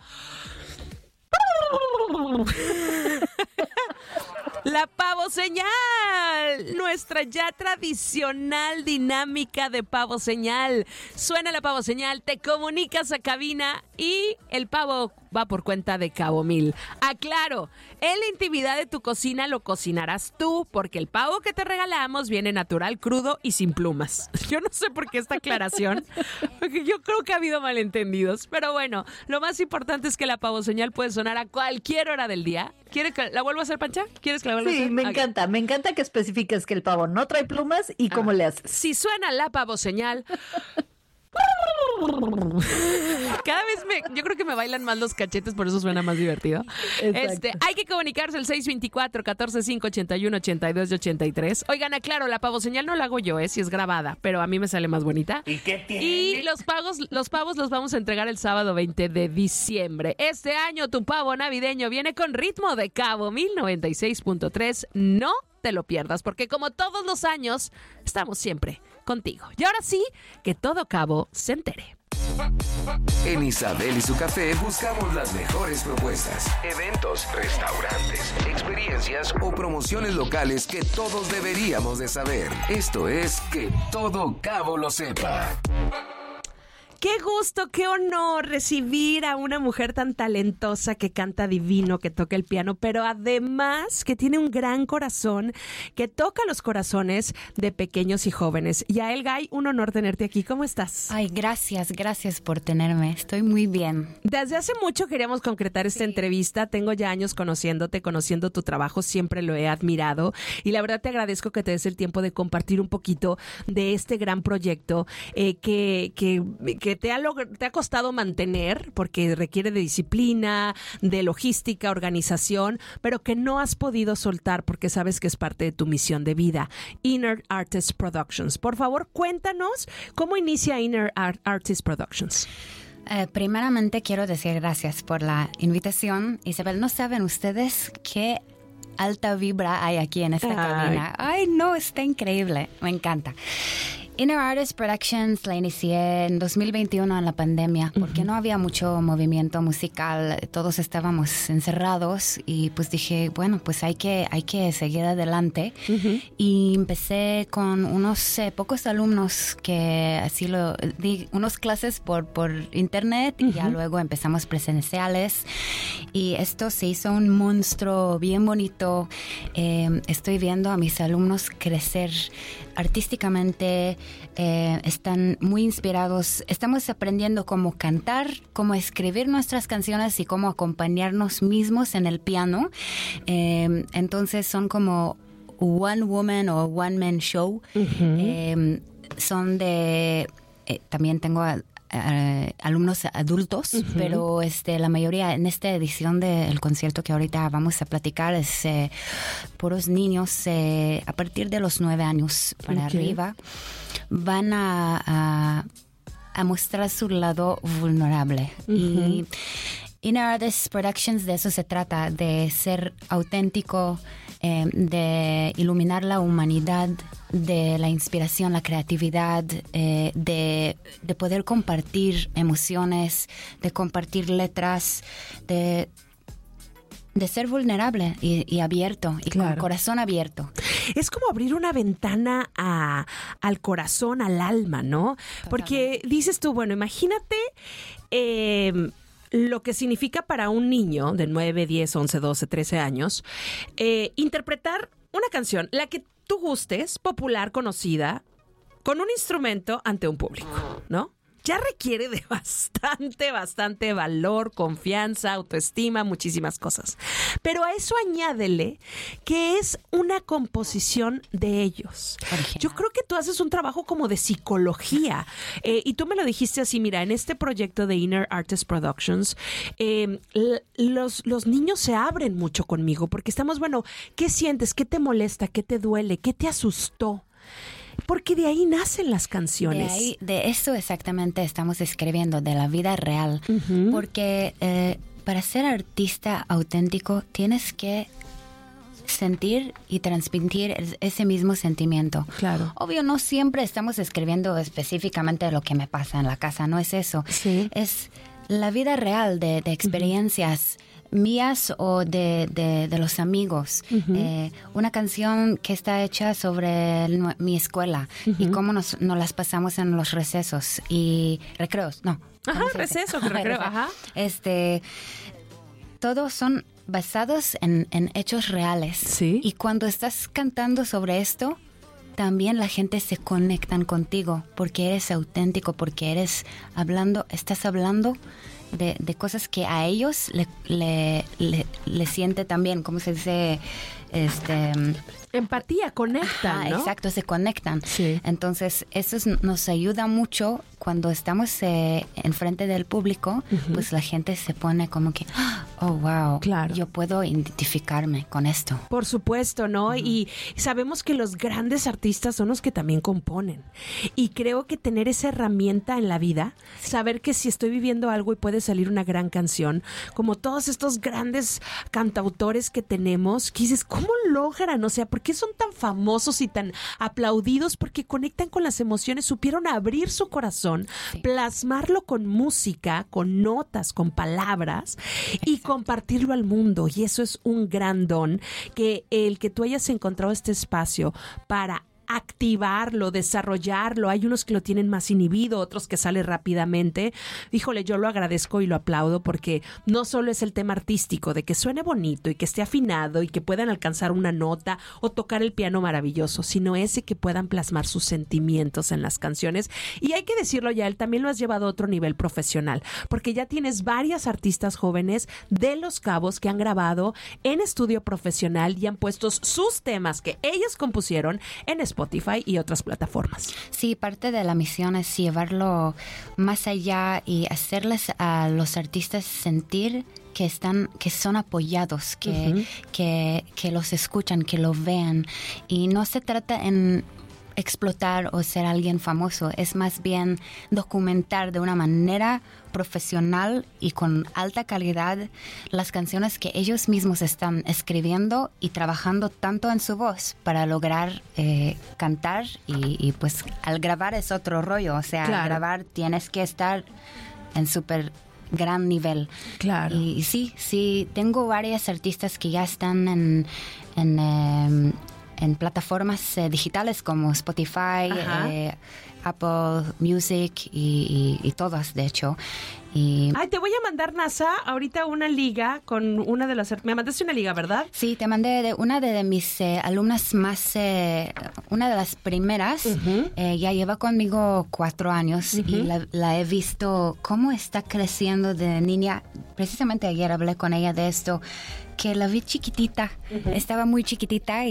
la pavo señal, nuestra ya tradicional dinámica de pavo señal. Suena la pavo señal, te comunicas a cabina y el pavo va por cuenta de Cabo Mil. Aclaro, en la intimidad de tu cocina lo cocinarás tú, porque el pavo que te regalamos viene natural, crudo y sin plumas. Yo no sé por qué esta aclaración, porque yo creo que ha habido malentendidos, pero bueno, lo más importante es que la pavo señal puede sonar a cualquier hora del día. ¿Quieres que la vuelva a hacer, Pancha? ¿Quieres que la vuelva a hacer? Sí, me encanta que especifiques que el pavo no trae plumas y cómo le haces. Si suena la pavo señal, Cada vez yo creo que me bailan más los cachetes, por eso suena más divertido. Hay que comunicarse al 624-14-581-81 y 83. Oigan, aclaro, la pavoseñal no la hago yo, si es grabada, pero a mí me sale más bonita. ¿Y qué tiene? Y los pavos los vamos a entregar el sábado 20 de diciembre. Este año tu pavo navideño viene con ritmo de Cabo 1096.3. No te lo pierdas, porque como todos los años, estamos siempre contigo. Y ahora sí, que todo Cabo se entere. En Isabel y su café buscamos las mejores propuestas, eventos, restaurantes, experiencias o promociones locales que todos deberíamos de saber. Esto es Que Todo Cabo lo sepa. Qué gusto, qué honor recibir a una mujer tan talentosa que canta divino, que toca el piano, pero además que tiene un gran corazón, que toca los corazones de pequeños y jóvenes. Yael Gay, un honor tenerte aquí. ¿Cómo estás? Ay, gracias por tenerme. Estoy muy bien. Desde hace mucho queríamos concretar esta entrevista. Tengo ya años conociendo tu trabajo, siempre lo he admirado y la verdad te agradezco que te des el tiempo de compartir un poquito de este gran proyecto que te ha costado mantener porque requiere de disciplina, de logística, organización, pero que no has podido soltar porque sabes que es parte de tu misión de vida. Inner Artist Productions. Por favor, cuéntanos cómo inicia Inner Artist Productions. Primeramente quiero decir gracias por la invitación. Isabel, no saben ustedes qué alta vibra hay aquí en esta cabina. Ay, no, está increíble. Me encanta. Inner Artist Productions la inicié en 2021 en la pandemia porque no había mucho movimiento musical, todos estábamos encerrados y pues dije, bueno, pues hay que seguir adelante y empecé con unos pocos alumnos que así di unas clases por internet y ya luego empezamos presenciales y esto se hizo un monstruo bien bonito. Estoy viendo a mis alumnos crecer artísticamente, están muy inspirados. Estamos aprendiendo cómo cantar, cómo escribir nuestras canciones y cómo acompañarnos mismos en el piano. Entonces son como one woman o one man show. Son de... también tengo alumnos adultos, pero la mayoría en esta edición del concierto que ahorita vamos a platicar es puros niños a partir de los 9 años para arriba. Van a mostrar su lado vulnerable. Y Inner Artist Productions de eso se trata, de ser auténtico, de iluminar la humanidad, de la inspiración, la creatividad, de poder compartir emociones, de compartir letras, de ser vulnerable y abierto, y con el corazón abierto. Es como abrir una ventana al corazón, al alma, ¿no? Porque dices tú, bueno, imagínate lo que significa para un niño de 9, 10, 11, 12, 13 años interpretar una canción, la que tú gustes, popular, conocida, con un instrumento ante un público, ¿no? Ya requiere de bastante valor, confianza, autoestima, muchísimas cosas. Pero a eso añádele que es una composición de ellos. Yo creo que tú haces un trabajo como de psicología. Y tú me lo dijiste así, mira, en este proyecto de Inner Artist Productions, los niños se abren mucho conmigo porque estamos, bueno, ¿qué sientes? ¿Qué te molesta? ¿Qué te duele? ¿Qué te asustó? Porque de ahí nacen las canciones. De eso exactamente estamos escribiendo, de la vida real. Porque para ser artista auténtico tienes que sentir y transmitir ese mismo sentimiento. Claro. Obvio, no siempre estamos escribiendo específicamente lo que me pasa en la casa, no es eso. Sí. Es la vida real de experiencias mías o de los amigos. Una canción que está hecha sobre mi escuela y cómo nos las pasamos en los recesos y recreos. No. Ajá, receso, recreo. Ajá. Todos son basados en hechos reales. Sí. Y cuando estás cantando sobre esto, también la gente se conectan contigo porque eres auténtico, porque estás hablando de cosas que a ellos le siente también, ¿cómo se dice? Empatía, conectan, ¿no? Exacto, se conectan. Sí. Entonces, eso nos ayuda mucho cuando estamos enfrente del público, pues la gente se pone como que, oh, wow, claro, yo puedo identificarme con esto. Por supuesto, ¿no? Y sabemos que los grandes artistas son los que también componen. Y creo que tener esa herramienta en la vida, saber que si estoy viviendo algo y puede salir una gran canción, como todos estos grandes cantautores que tenemos, que dices, ¿cómo logran? O sea, ¿por qué son tan famosos y tan aplaudidos? Porque conectan con las emociones, supieron abrir su corazón, plasmarlo con música, con notas, con palabras y compartirlo al mundo. Y eso es un gran don, que el que tú hayas encontrado este espacio para activarlo, desarrollarlo. Hay unos que lo tienen más inhibido, otros que sale rápidamente. Híjole, yo lo agradezco y lo aplaudo porque no solo es el tema artístico de que suene bonito y que esté afinado y que puedan alcanzar una nota o tocar el piano maravilloso, sino ese que puedan plasmar sus sentimientos en las canciones. Y hay que decirlo, ya él también lo has llevado a otro nivel profesional, porque ya tienes varias artistas jóvenes de Los Cabos que han grabado en estudio profesional y han puesto sus temas que ellos compusieron en Spotify y otras plataformas. Sí, parte de la misión es llevarlo más allá y hacerles a los artistas sentir que son apoyados, que los escuchan, que lo vean. Y no se trata en explotar o ser alguien famoso, es más bien documentar de una manera profesional y con alta calidad las canciones que ellos mismos están escribiendo y trabajando tanto en su voz para lograr cantar y pues al grabar es otro rollo, o sea, claro, al grabar tienes que estar en súper gran nivel. Claro. Y sí, tengo varias artistas que ya están en plataformas digitales como Spotify, Apple Music y todas, de hecho. Ay, te voy a mandar, NASA, ahorita una liga con una de las... Me mandaste una liga, ¿verdad? Sí, te mandé una de mis alumnas más... una de las primeras. Ya lleva conmigo 4 años y la he visto cómo está creciendo de niña. Precisamente ayer hablé con ella de esto, que la vi chiquitita. Estaba muy chiquitita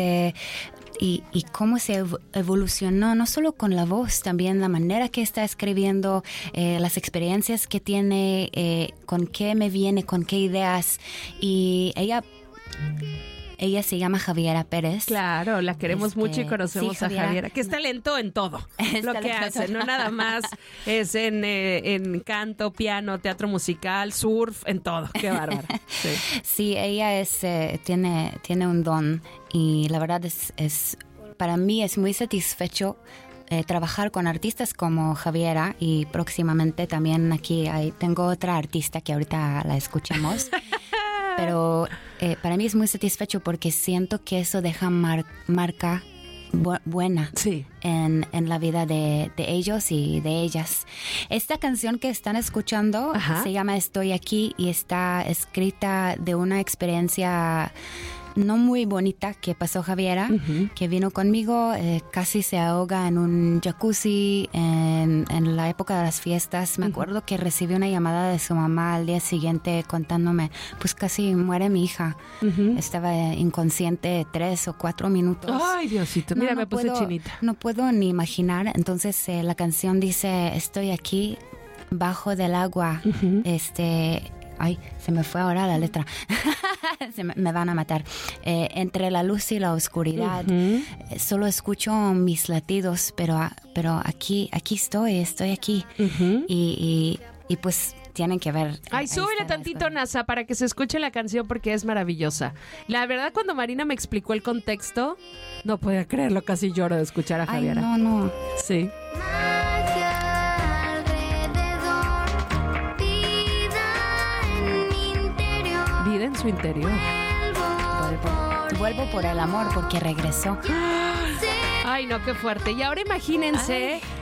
y cómo se evolucionó, no solo con la voz, también la manera que está escribiendo, las experiencias que tiene, con qué me viene, con qué ideas. Y ella se llama Javiera Pérez. Claro, la queremos mucho y conocemos sí, a Javiera, que es talento en todo lo que hace, no nada más es en canto, piano, teatro musical, surf, en todo. Qué bárbara. Sí, ella tiene un don y la verdad es para mí es muy satisfecho trabajar con artistas como Javiera y próximamente también aquí tengo otra artista que ahorita la escuchamos. Pero para mí es muy satisfecho porque siento que eso deja marca buena en la vida de ellos y de ellas. Esta canción que están escuchando se llama Estoy Aquí y está escrita de una experiencia no muy bonita que pasó Javiera, que vino conmigo, casi se ahoga en un jacuzzi en la época de las fiestas. Me acuerdo que recibí una llamada de su mamá al día siguiente contándome, pues casi muere mi hija. Estaba inconsciente 3 o 4 minutos. Ay, Diosito, mira, me puse chinita. No puedo ni imaginar. Entonces la canción dice, estoy aquí bajo del agua, Ay, se me fue ahora la letra. Me van a matar. Entre la luz y la oscuridad, solo escucho mis latidos, pero aquí estoy aquí. Y pues tienen que ver. Ay, súbele tantito, NASA, para que se escuche la canción porque es maravillosa. La verdad, cuando Marina me explicó el contexto, no podía creerlo, casi lloro de escuchar a Javiera. Ay, no. Sí. Vida en su interior. Vuelvo por el amor porque regresó. Ay, no, qué fuerte. Y ahora imagínense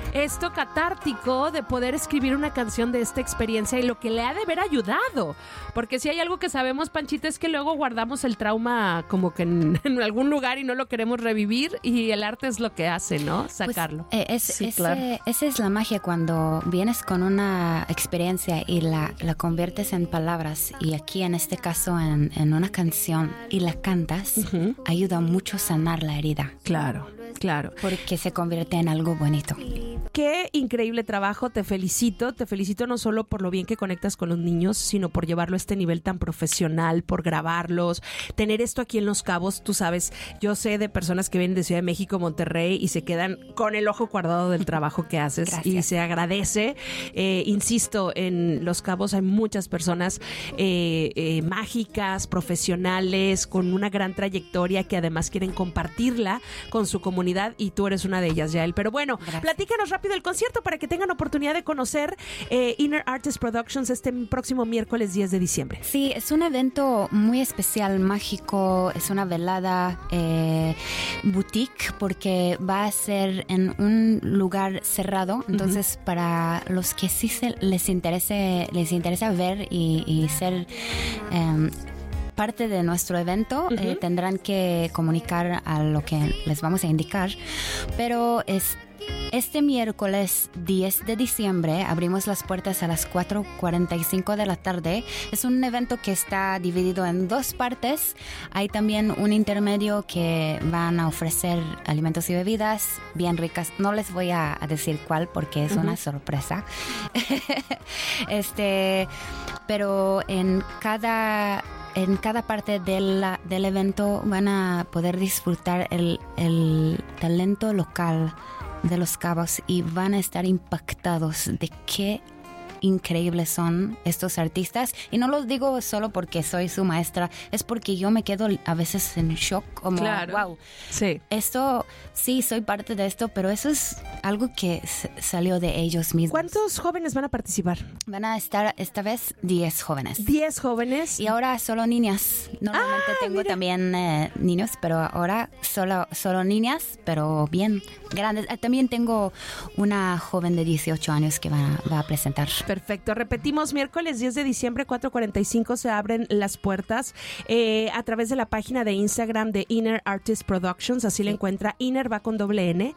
esto catártico de poder escribir una canción de esta experiencia y lo que le ha de haber ayudado. Porque si hay algo que sabemos, Panchita, es que luego guardamos el trauma como que en algún lugar y no lo queremos revivir, y el arte es lo que hace, ¿no? Sacarlo. Pues, esa es la magia cuando vienes con una experiencia y la conviertes en palabras, y aquí en este caso en una canción, y la cantas, ayuda mucho a sanar la herida. Claro. Porque se convierte en algo bonito. Qué increíble trabajo, te felicito no solo por lo bien que conectas con los niños, sino por llevarlo a este nivel tan profesional, por grabarlos, tener esto aquí en Los Cabos. Tú sabes, yo sé de personas que vienen de Ciudad de México, Monterrey, y se quedan con el ojo guardado del trabajo que haces. Gracias. Y se agradece. Insisto, en Los Cabos hay muchas personas mágicas, profesionales, con una gran trayectoria, que además quieren compartirla con su comunidad, y tú eres una de ellas, Yael. Pero bueno, platícanos rápido el concierto para que tengan oportunidad de conocer Inner Artist Productions este próximo miércoles 10 de diciembre. Sí, es un evento muy especial, mágico, es una velada boutique, porque va a ser en un lugar cerrado. Entonces, para los que sí les interesa ver y ser parte de nuestro evento, tendrán que comunicar a lo que les vamos a indicar, pero este miércoles 10 de diciembre abrimos las puertas a las 4:45 de la tarde. Es un evento que está dividido en dos partes. Hay también un intermedio que van a ofrecer alimentos y bebidas bien ricas. No les voy a decir cuál porque es una sorpresa. Pero en cada parte del evento van a poder disfrutar el talento local de Los Cabos, y van a estar impactados de qué increíbles son estos artistas. Y no los digo solo porque soy su maestra, es porque yo me quedo a veces en shock, como wow, sí, esto, sí, soy parte de esto, pero eso es algo que salió de ellos mismos. ¿Cuántos jóvenes van a participar? Van a estar esta vez 10 jóvenes. 10 jóvenes. Y ahora solo niñas. Normalmente tengo también niños, pero ahora solo niñas, pero bien grandes. También tengo una joven de 18 años que va a presentar. Perfecto. Repetimos, miércoles 10 de diciembre, 4:45 se abren las puertas a través de la página de Instagram de Inner Artist Productions. Así la encuentra. Inner va con doble N,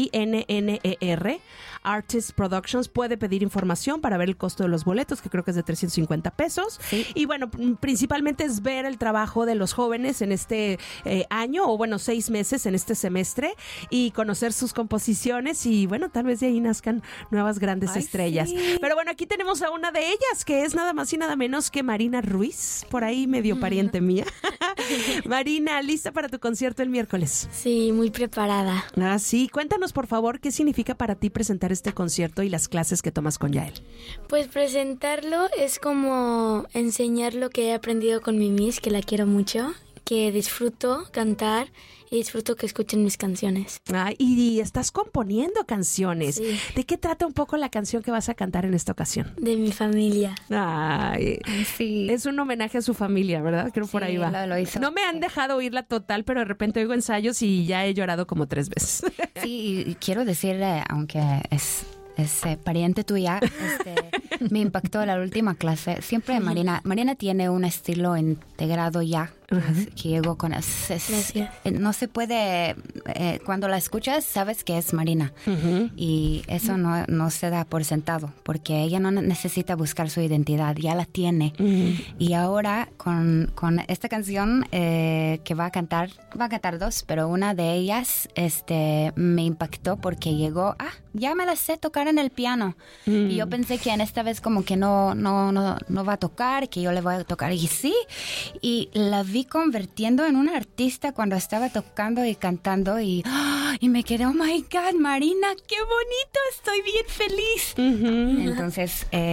INNER. Artist Productions. Puede pedir información para ver el costo de los boletos, que creo que es de 350 pesos. Sí. Y bueno, principalmente es ver el trabajo de los jóvenes en este año, o bueno, 6 meses en este semestre, y conocer sus composiciones, y bueno, tal vez de ahí nazcan nuevas grandes estrellas. Sí. Pero bueno, aquí tenemos a una de ellas, que es nada más y nada menos que Marina Ruiz, por ahí medio pariente mía. Marina, ¿lista para tu concierto el miércoles? Sí, muy preparada. Ah, sí. Cuéntanos, por favor, ¿qué significa para ti presentar este concierto y las clases que tomas con Yael? Pues presentarlo es como enseñar lo que he aprendido con mi Miss, que la quiero mucho, que disfruto cantar y disfruto que escuchen mis canciones. Ah, y estás componiendo canciones. Sí. ¿De qué trata un poco la canción que vas a cantar en esta ocasión? De mi familia. Ay, sí. Es un homenaje a su familia, ¿verdad? Creo por ahí va. Lo hizo. No me han dejado oírla total, pero de repente oigo ensayos y ya he llorado como 3 veces. Sí, y quiero decirle, aunque es pariente tuya, me impactó la última clase. Siempre Marina tiene un estilo integrado ya, que llegó con no se puede, cuando la escuchas sabes que es Marina, y eso no se da por sentado, porque ella no necesita buscar su identidad, ya la tiene. Y ahora con esta canción que va a cantar 2, pero una de ellas me impactó porque llegó, ya me la sé tocar en el piano, y yo pensé que en esta vez como que no va a tocar, que yo le voy a tocar, y sí, y la vi convirtiendo en una artista cuando estaba tocando y cantando, y me quedé, oh my God, Marina, qué bonito, estoy bien feliz. Entonces,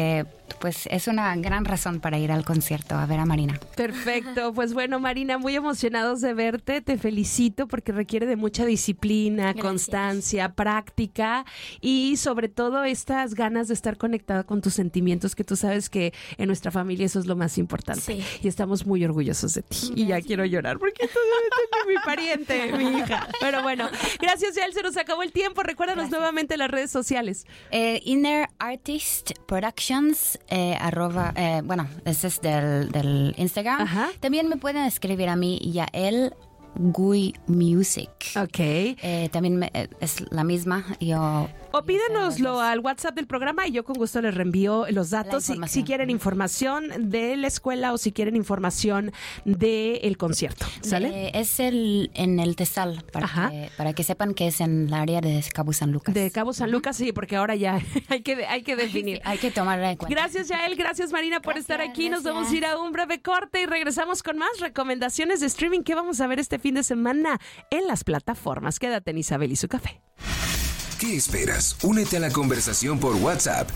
pues es una gran razón para ir al concierto, a ver a Marina. Perfecto, pues bueno, Marina, muy emocionados de verte, te felicito porque requiere de mucha disciplina, constancia, práctica y sobre todo estas ganas de estar conectada con tus sentimientos, que tú sabes que en nuestra familia eso es lo más importante y estamos muy orgullosos de ti. Y ya quiero llorar porque tú eres mi pariente, mi hija. Pero bueno, gracias, Yael, se nos acabó el tiempo. Recuérdanos nuevamente las redes sociales. Inner Artist Productions, bueno, ese es del Instagram. Ajá. También me pueden escribir a mí, Yael Gui Music. Ok. También es la misma. O pídenoslo al WhatsApp del programa y yo con gusto les reenvío los datos si quieren información de la escuela o si quieren información del concierto. ¿Sale? Es en el Tesal, para que sepan que es en el área de Cabo San Lucas. De Cabo San Lucas, sí, porque ahora ya hay que definir. Sí, hay que tomarla en cuenta. Gracias, Yael. Gracias, Marina, por estar aquí. Nos vamos a ir a un breve corte y regresamos con más recomendaciones de streaming que vamos a ver este fin de semana en las plataformas. Quédate en Isabel y su café. ¿Qué esperas? Únete a la conversación por WhatsApp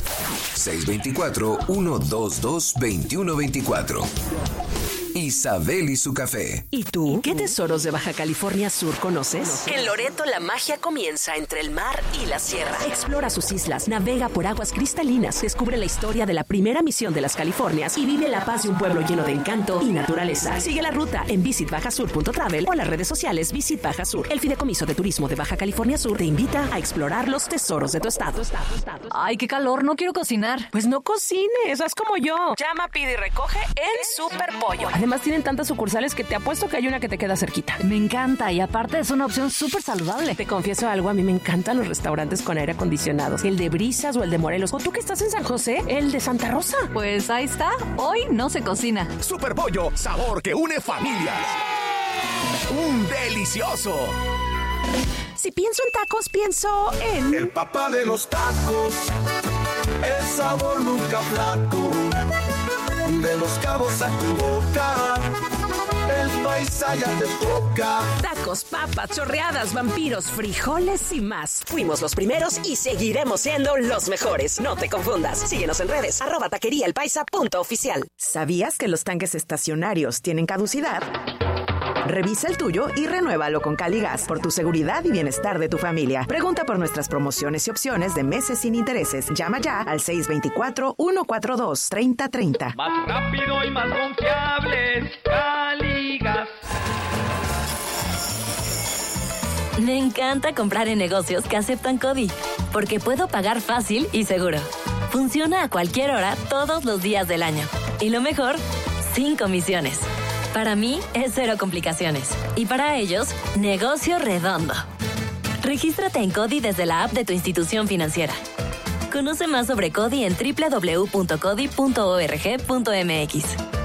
624-122-2124. Isabel y su café. ¿Y tú? ¿Qué tesoros de Baja California Sur conoces? En Loreto la magia comienza entre el mar y la sierra. Explora sus islas, navega por aguas cristalinas, descubre la historia de la primera misión de las Californias y vive la paz de un pueblo lleno de encanto y naturaleza. Sigue la ruta en visitbajasur.travel o en las redes sociales Visit Baja Sur. El Fideicomiso de Turismo de Baja California Sur te invita a explorar los tesoros de tu estado. Ay, qué calor, no quiero cocinar. Pues no cocines, haz como yo. Llama, pide y recoge en Super Pollo. Además tienen tantas sucursales que te apuesto que hay una que te queda cerquita. Me encanta y aparte es una opción súper saludable. Te confieso algo, a mí me encantan los restaurantes con aire acondicionado. El de Brisas o el de Morelos. O tú que estás en San José, el de Santa Rosa. Pues ahí está, hoy no se cocina. Super Pollo, sabor que une familias. ¡Un delicioso! Si pienso en tacos, pienso en... El papá de los tacos, el sabor nunca flaco, de Los Cabos a tu boca, el paisa ya te toca. Tacos, papas, chorreadas, vampiros, frijoles y más. Fuimos los primeros y seguiremos siendo los mejores. No te confundas. Síguenos en redes, @taqueriaelpaisa.oficial. ¿Sabías que los tanques estacionarios tienen caducidad? Revisa el tuyo y renuévalo con Caligas por tu seguridad y bienestar de tu familia. Pregunta por nuestras promociones y opciones de meses sin intereses. Llama ya al 624-142-3030. Más rápido y más confiable, Caligas. Me encanta comprar en negocios que aceptan CODI, porque puedo pagar fácil y seguro. Funciona a cualquier hora, todos los días del año. Y lo mejor, sin comisiones. Para mí es cero complicaciones. Y para ellos, negocio redondo. Regístrate en CODI desde la app de tu institución financiera. Conoce más sobre CODI en www.codi.org.mx.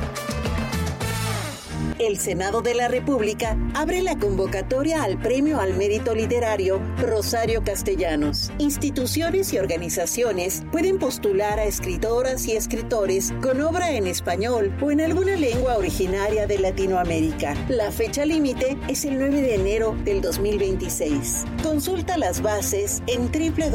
El Senado de la República abre la convocatoria al Premio al Mérito Literario Rosario Castellanos. Instituciones y organizaciones pueden postular a escritoras y escritores con obra en español o en alguna lengua originaria de Latinoamérica. La fecha límite es el 9 de enero del 2026. Consulta las bases en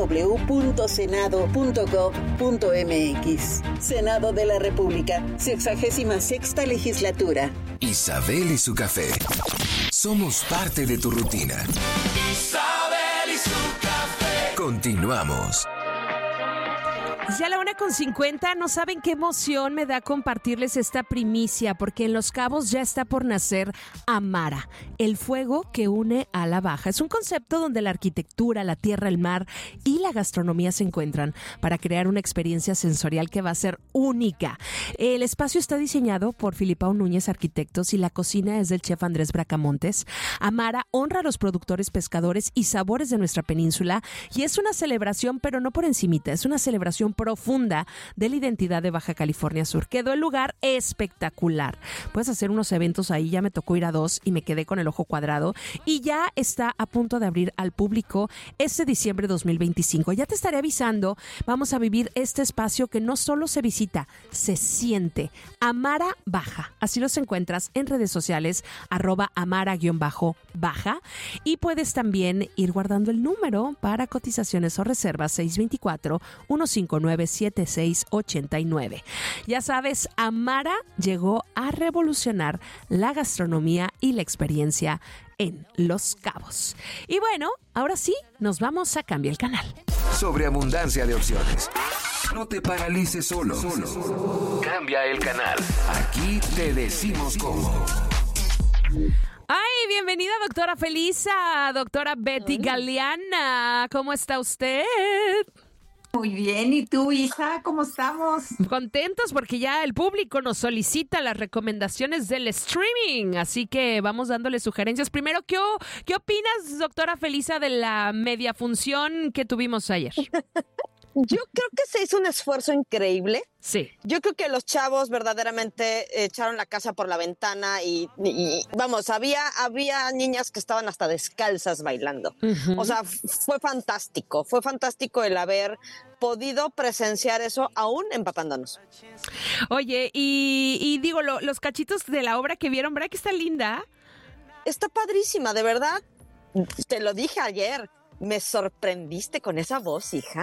www.senado.gov.mx. Senado de la República, 66ª Legislatura. Isabel y su café. Somos parte de tu rutina. Isabel y su café. Continuamos. Ya a la 1:50, no saben qué emoción me da compartirles esta primicia, porque en Los Cabos ya está por nacer Amara, el fuego que une a la Baja. Es un concepto donde la arquitectura, la tierra, el mar y la gastronomía se encuentran para crear una experiencia sensorial que va a ser única. El espacio está diseñado por Filipao Núñez Arquitectos y la cocina es del chef Andrés Bracamontes. Amara honra a los productores, pescadores y sabores de nuestra península y es una celebración, pero no por encimita, es una celebración profunda de la identidad de Baja California Sur. Quedó el lugar espectacular. Puedes hacer unos eventos ahí, ya me tocó ir a 2 y me quedé con el ojo cuadrado y ya está a punto de abrir al público este diciembre de 2025. Ya te estaré avisando, vamos a vivir este espacio que no solo se visita, se siente. Amara Baja, así los encuentras en redes sociales, @amara_baja y puedes también ir guardando el número para cotizaciones o reservas 624-159 809-7689. Ya sabes, Amara llegó a revolucionar la gastronomía y la experiencia en Los Cabos. Y bueno, ahora sí, nos vamos a cambiar el canal. Sobreabundancia de opciones. No te paralices solo. Cambia el canal. Aquí te decimos cómo. Ay, bienvenida, doctora Felisa, doctora Betty Galeana. ¿Cómo está usted? Muy bien, ¿y tú, hija? ¿Cómo estamos? Contentos porque ya el público nos solicita las recomendaciones del streaming, así que vamos dándole sugerencias. Primero, ¿qué opinas, doctora Felisa, de la media función que tuvimos ayer? Yo creo que se hizo un esfuerzo increíble. Sí. Yo creo que los chavos verdaderamente echaron la casa por la ventana y vamos, había niñas que estaban hasta descalzas bailando. Uh-huh. O sea, fue fantástico el haber podido presenciar eso aún empapándonos. Oye, y digo, los cachitos de la obra que vieron, ¿verdad que está linda? Está padrísima, de verdad. Te lo dije ayer. Me sorprendiste con esa voz, hija.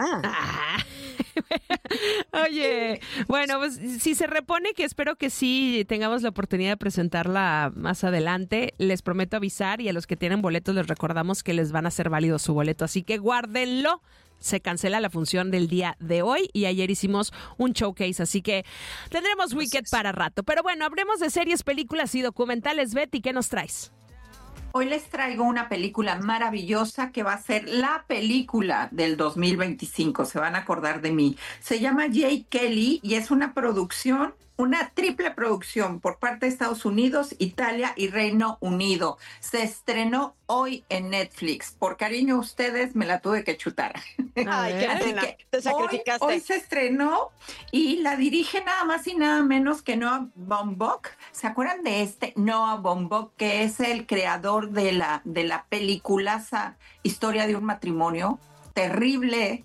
Oye, bueno, pues si se repone, que espero que sí tengamos la oportunidad de presentarla más adelante, les prometo avisar, y a los que tienen boletos les recordamos que les van a hacer válido su boleto, así que guárdenlo. Se cancela la función del día de hoy y ayer hicimos un showcase, así que tendremos Wicked para rato. Pero bueno, hablemos de series, películas y documentales. Betty, ¿qué nos traes? Hoy les traigo una película maravillosa que va a ser la película del 2025. Se van a acordar de mí. Se llama Jake Kelly y es una producción, una triple producción por parte de Estados Unidos, Italia y Reino Unido. Se estrenó hoy en Netflix. Por cariño a ustedes me la tuve que chutar. Ay, qué pena. Te sacrificaste. Hoy se estrenó y la dirige nada más y nada menos que Noah Baumbach. ¿Se acuerdan de este Noah Baumbach, que es el creador de la peliculaza Historia de un matrimonio? Terrible,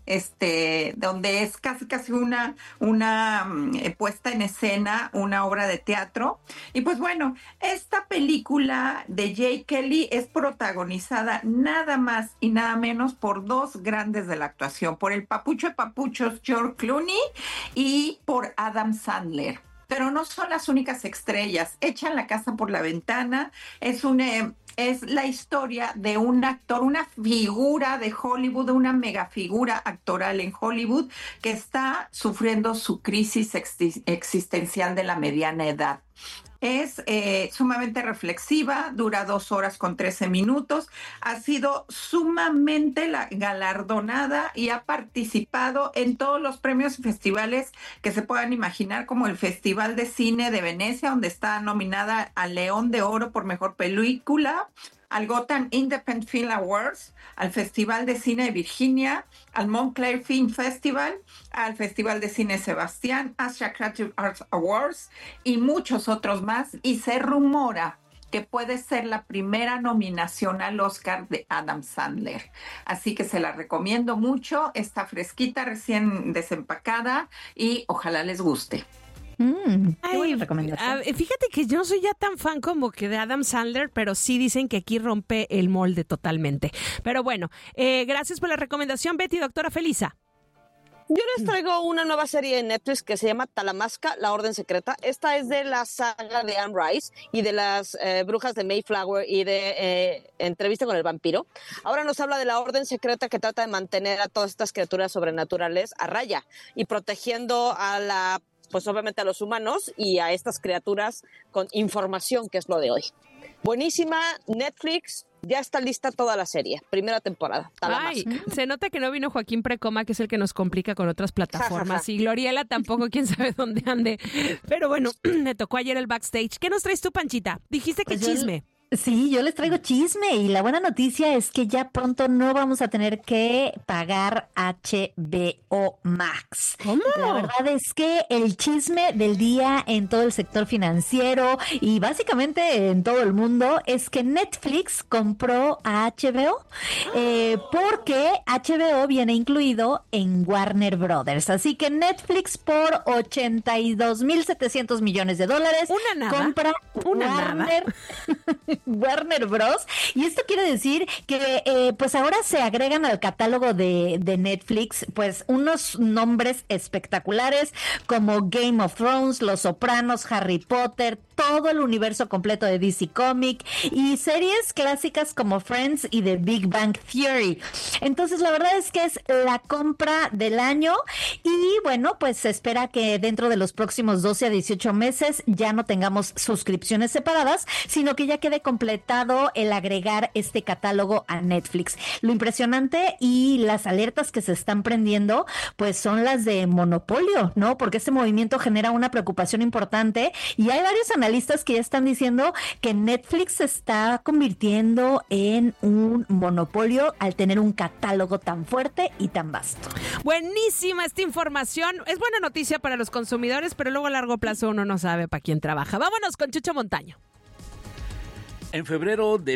donde es casi una puesta en escena, una obra de teatro. Y pues bueno, esta película de Jake Kelly es protagonizada nada más y nada menos por dos grandes de la actuación, por el papucho de papuchos George Clooney y por Adam Sandler. Pero no son las únicas estrellas. Echan la casa por la ventana. Es la historia de un actor, una figura de Hollywood, una megafigura actoral en Hollywood que está sufriendo su crisis existencial de la mediana edad. Es sumamente reflexiva, dura 2 horas con 13 minutos, ha sido sumamente galardonada y ha participado en todos los premios y festivales que se puedan imaginar, como el Festival de Cine de Venecia, donde está nominada al León de Oro por Mejor Película, al Gotham Independent Film Awards, al Festival de Cine de Virginia, al Montclair Film Festival, al Festival de Cine Sebastián, Asia Creative Arts Awards y muchos otros más. Y se rumora que puede ser la primera nominación al Oscar de Adam Sandler. Así que se la recomiendo mucho. Está fresquita, recién desempacada y ojalá les guste. Qué buena recomendación. Fíjate que yo no soy ya tan fan como que de Adam Sandler, pero sí dicen que aquí rompe el molde totalmente. Pero bueno, gracias por la recomendación, Betty. Doctora Felisa. Yo les traigo una nueva serie en Netflix que se llama Talamasca, la Orden Secreta. Esta es de la saga de Anne Rice y de las brujas de Mayflower y de Entrevista con el vampiro. Ahora nos habla de la Orden Secreta que trata de mantener a todas estas criaturas sobrenaturales a raya y protegiendo pues obviamente a los humanos y a estas criaturas con información, que es lo de hoy. Buenísima, Netflix, ya está lista toda la serie, primera temporada. Ay, se nota que no vino Joaquín Precoma, que es el que nos complica con otras plataformas, y Gloriela tampoco, quién sabe dónde ande. Pero bueno, me tocó ayer el backstage. ¿Qué nos traes tú, Panchita? Dijiste que chisme. Sí, yo les traigo chisme y la buena noticia es que ya pronto no vamos a tener que pagar HBO Max. ¿Cómo? La verdad es que el chisme del día en todo el sector financiero y básicamente en todo el mundo es que Netflix compró a HBO porque HBO viene incluido en Warner Brothers. Así que Netflix por $82,700 millones compra Warner. Warner Bros. Y esto quiere decir que pues ahora se agregan al catálogo de Netflix pues unos nombres espectaculares como Game of Thrones, Los Sopranos, Harry Potter, todo el universo completo de DC Comic y series clásicas como Friends y The Big Bang Theory. Entonces la verdad es que es la compra del año y bueno, pues se espera que dentro de los próximos 12 a 18 meses ya no tengamos suscripciones separadas, sino que ya quede completado el agregar este catálogo a Netflix. Lo impresionante y las alertas que se están prendiendo pues son las de monopolio, ¿no? Porque este movimiento genera una preocupación importante y hay varios analistas que ya están diciendo que Netflix se está convirtiendo en un monopolio al tener un catálogo tan fuerte y tan vasto. Buenísima esta información. Es buena noticia para los consumidores, pero luego a largo plazo uno no sabe para quién trabaja. Vámonos con Chucho Montaño. En febrero de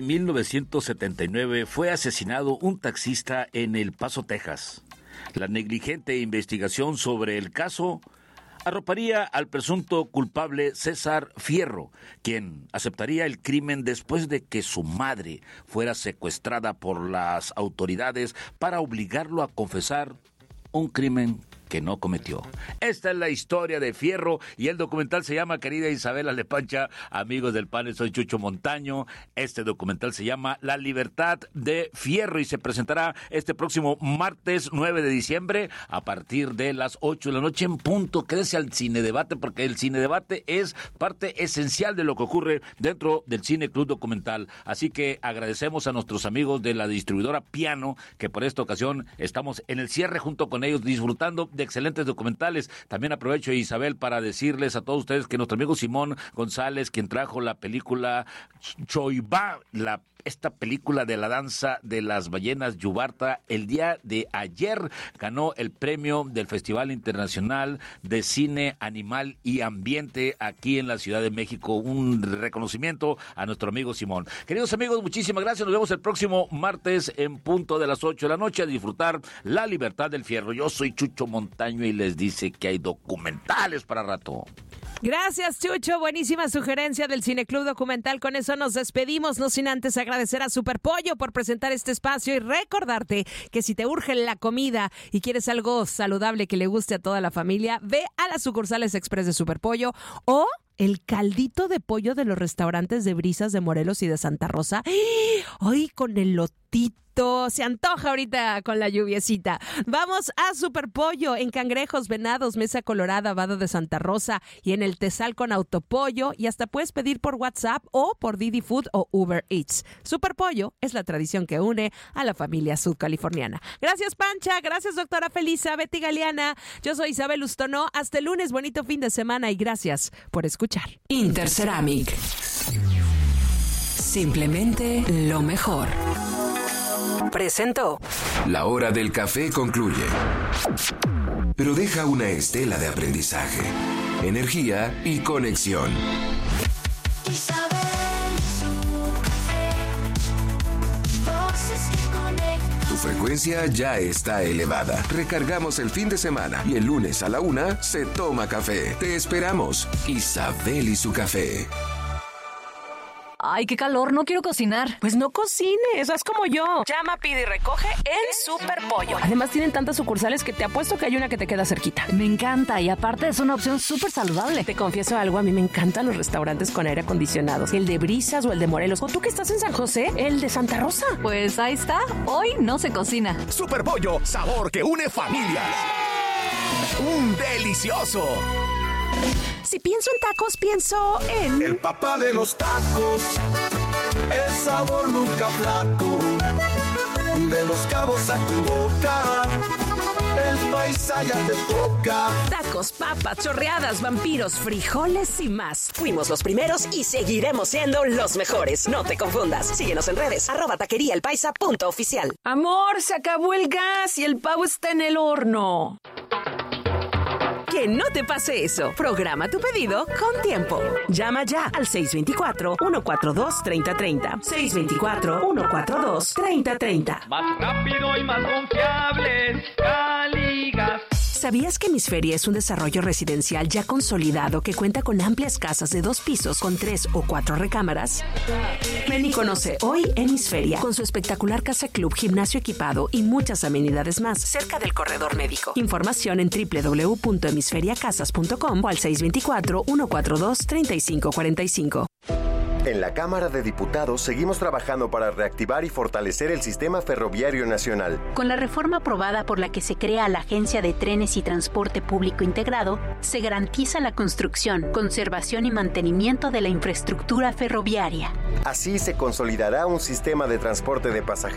1979 fue asesinado un taxista en El Paso, Texas. La negligente investigación sobre el caso arroparía al presunto culpable César Fierro, quien aceptaría el crimen después de que su madre fuera secuestrada por las autoridades para obligarlo a confesar un crimen que no cometió. Esta es la historia de Fierro y el documental se llama, querida Isabela Lepancha, amigos del panel, soy Chucho Montaño. Este documental se llama La Libertad de Fierro y se presentará este próximo martes 9 de diciembre a partir de las 8 de la noche en punto. Quédese al Cine Debate porque el Cine Debate es parte esencial de lo que ocurre dentro del Cine Club Documental. Así que agradecemos a nuestros amigos de la distribuidora Piano que por esta ocasión estamos en el cierre junto con ellos disfrutando de excelentes documentales. También aprovecho, Isabel, para decirles a todos ustedes que nuestro amigo Simón González, quien trajo la película Choibá, esta película de la danza de las ballenas Yubarta, el día de ayer ganó el premio del Festival Internacional de Cine Animal y Ambiente aquí en la Ciudad de México. Un reconocimiento a nuestro amigo Simón. Queridos amigos, muchísimas gracias. Nos vemos el próximo martes en punto de las 8 de la noche a disfrutar La Libertad del Fierro. Yo soy Chucho Montaño y les dice que hay documentales para rato. Gracias, Chucho. Buenísima sugerencia del Cineclub Documental. Con eso nos despedimos, no sin antes agradecer a Superpollo por presentar este espacio y recordarte que si te urge la comida y quieres algo saludable que le guste a toda la familia, ve a las sucursales Express de Superpollo o el caldito de pollo de los restaurantes de Brisas de Morelos y de Santa Rosa. Hoy con el lotito. Se antoja ahorita con la lluviecita. Vamos a Superpollo en Cangrejos, Venados, Mesa Colorada, Vado de Santa Rosa y en el Tezal con Autopollo y hasta puedes pedir por WhatsApp o por Didi Food o Uber Eats. Superpollo es la tradición que une a la familia sudcaliforniana. Gracias, Pancha. Gracias, doctora Felisa, Betty Galeana. Yo soy Isabel Ustono. Hasta el lunes. Bonito fin de semana y gracias por escuchar. Interceramic. Simplemente lo mejor. Presentó. La hora del café concluye, pero deja una estela de aprendizaje, energía y conexión. Tu frecuencia ya está elevada. Recargamos el fin de semana y el lunes a la 1 se toma café. Te esperamos. Isabel y su café. Ay, qué calor, no quiero cocinar. Pues no cocines, haz como yo. Llama, pide y recoge en Superpollo. Además tienen tantas sucursales que te apuesto que hay una que te queda cerquita. Me encanta y aparte es una opción súper saludable. Te confieso algo, a mí me encantan los restaurantes con aire acondicionado. El de Brisas o el de Morelos. O tú que estás en San José, el de Santa Rosa. Pues ahí está, hoy no se cocina. Superpollo, sabor que une familias. ¡Un delicioso! Si pienso en tacos, pienso en... El papá de los tacos, el sabor nunca flaco, de Los Cabos a tu boca, el paisa ya te toca. Tacos, papas, chorreadas, vampiros, frijoles y más. Fuimos los primeros y seguiremos siendo los mejores. No te confundas. Síguenos en redes, @taqueriaelpaisa.oficial. Amor, se acabó el gas y el pavo está en el horno. Que no te pase eso. Programa tu pedido con tiempo. Llama ya al 624-142-3030. 624-142-3030. Más rápido y más confiables, Caligas. ¿Sabías que Hemisferia es un desarrollo residencial ya consolidado que cuenta con amplias casas de 2 pisos con 3 o 4 recámaras? Ven y conoce hoy Hemisferia, con su espectacular casa club, gimnasio equipado y muchas amenidades más, cerca del corredor médico. Información en www.hemisferiacasas.com o al 624-142-3545. En la Cámara de Diputados seguimos trabajando para reactivar y fortalecer el sistema ferroviario nacional. Con la reforma aprobada por la que se crea la Agencia de Trenes y Transporte Público Integrado, se garantiza la construcción, conservación y mantenimiento de la infraestructura ferroviaria. Así se consolidará un sistema de transporte de pasajeros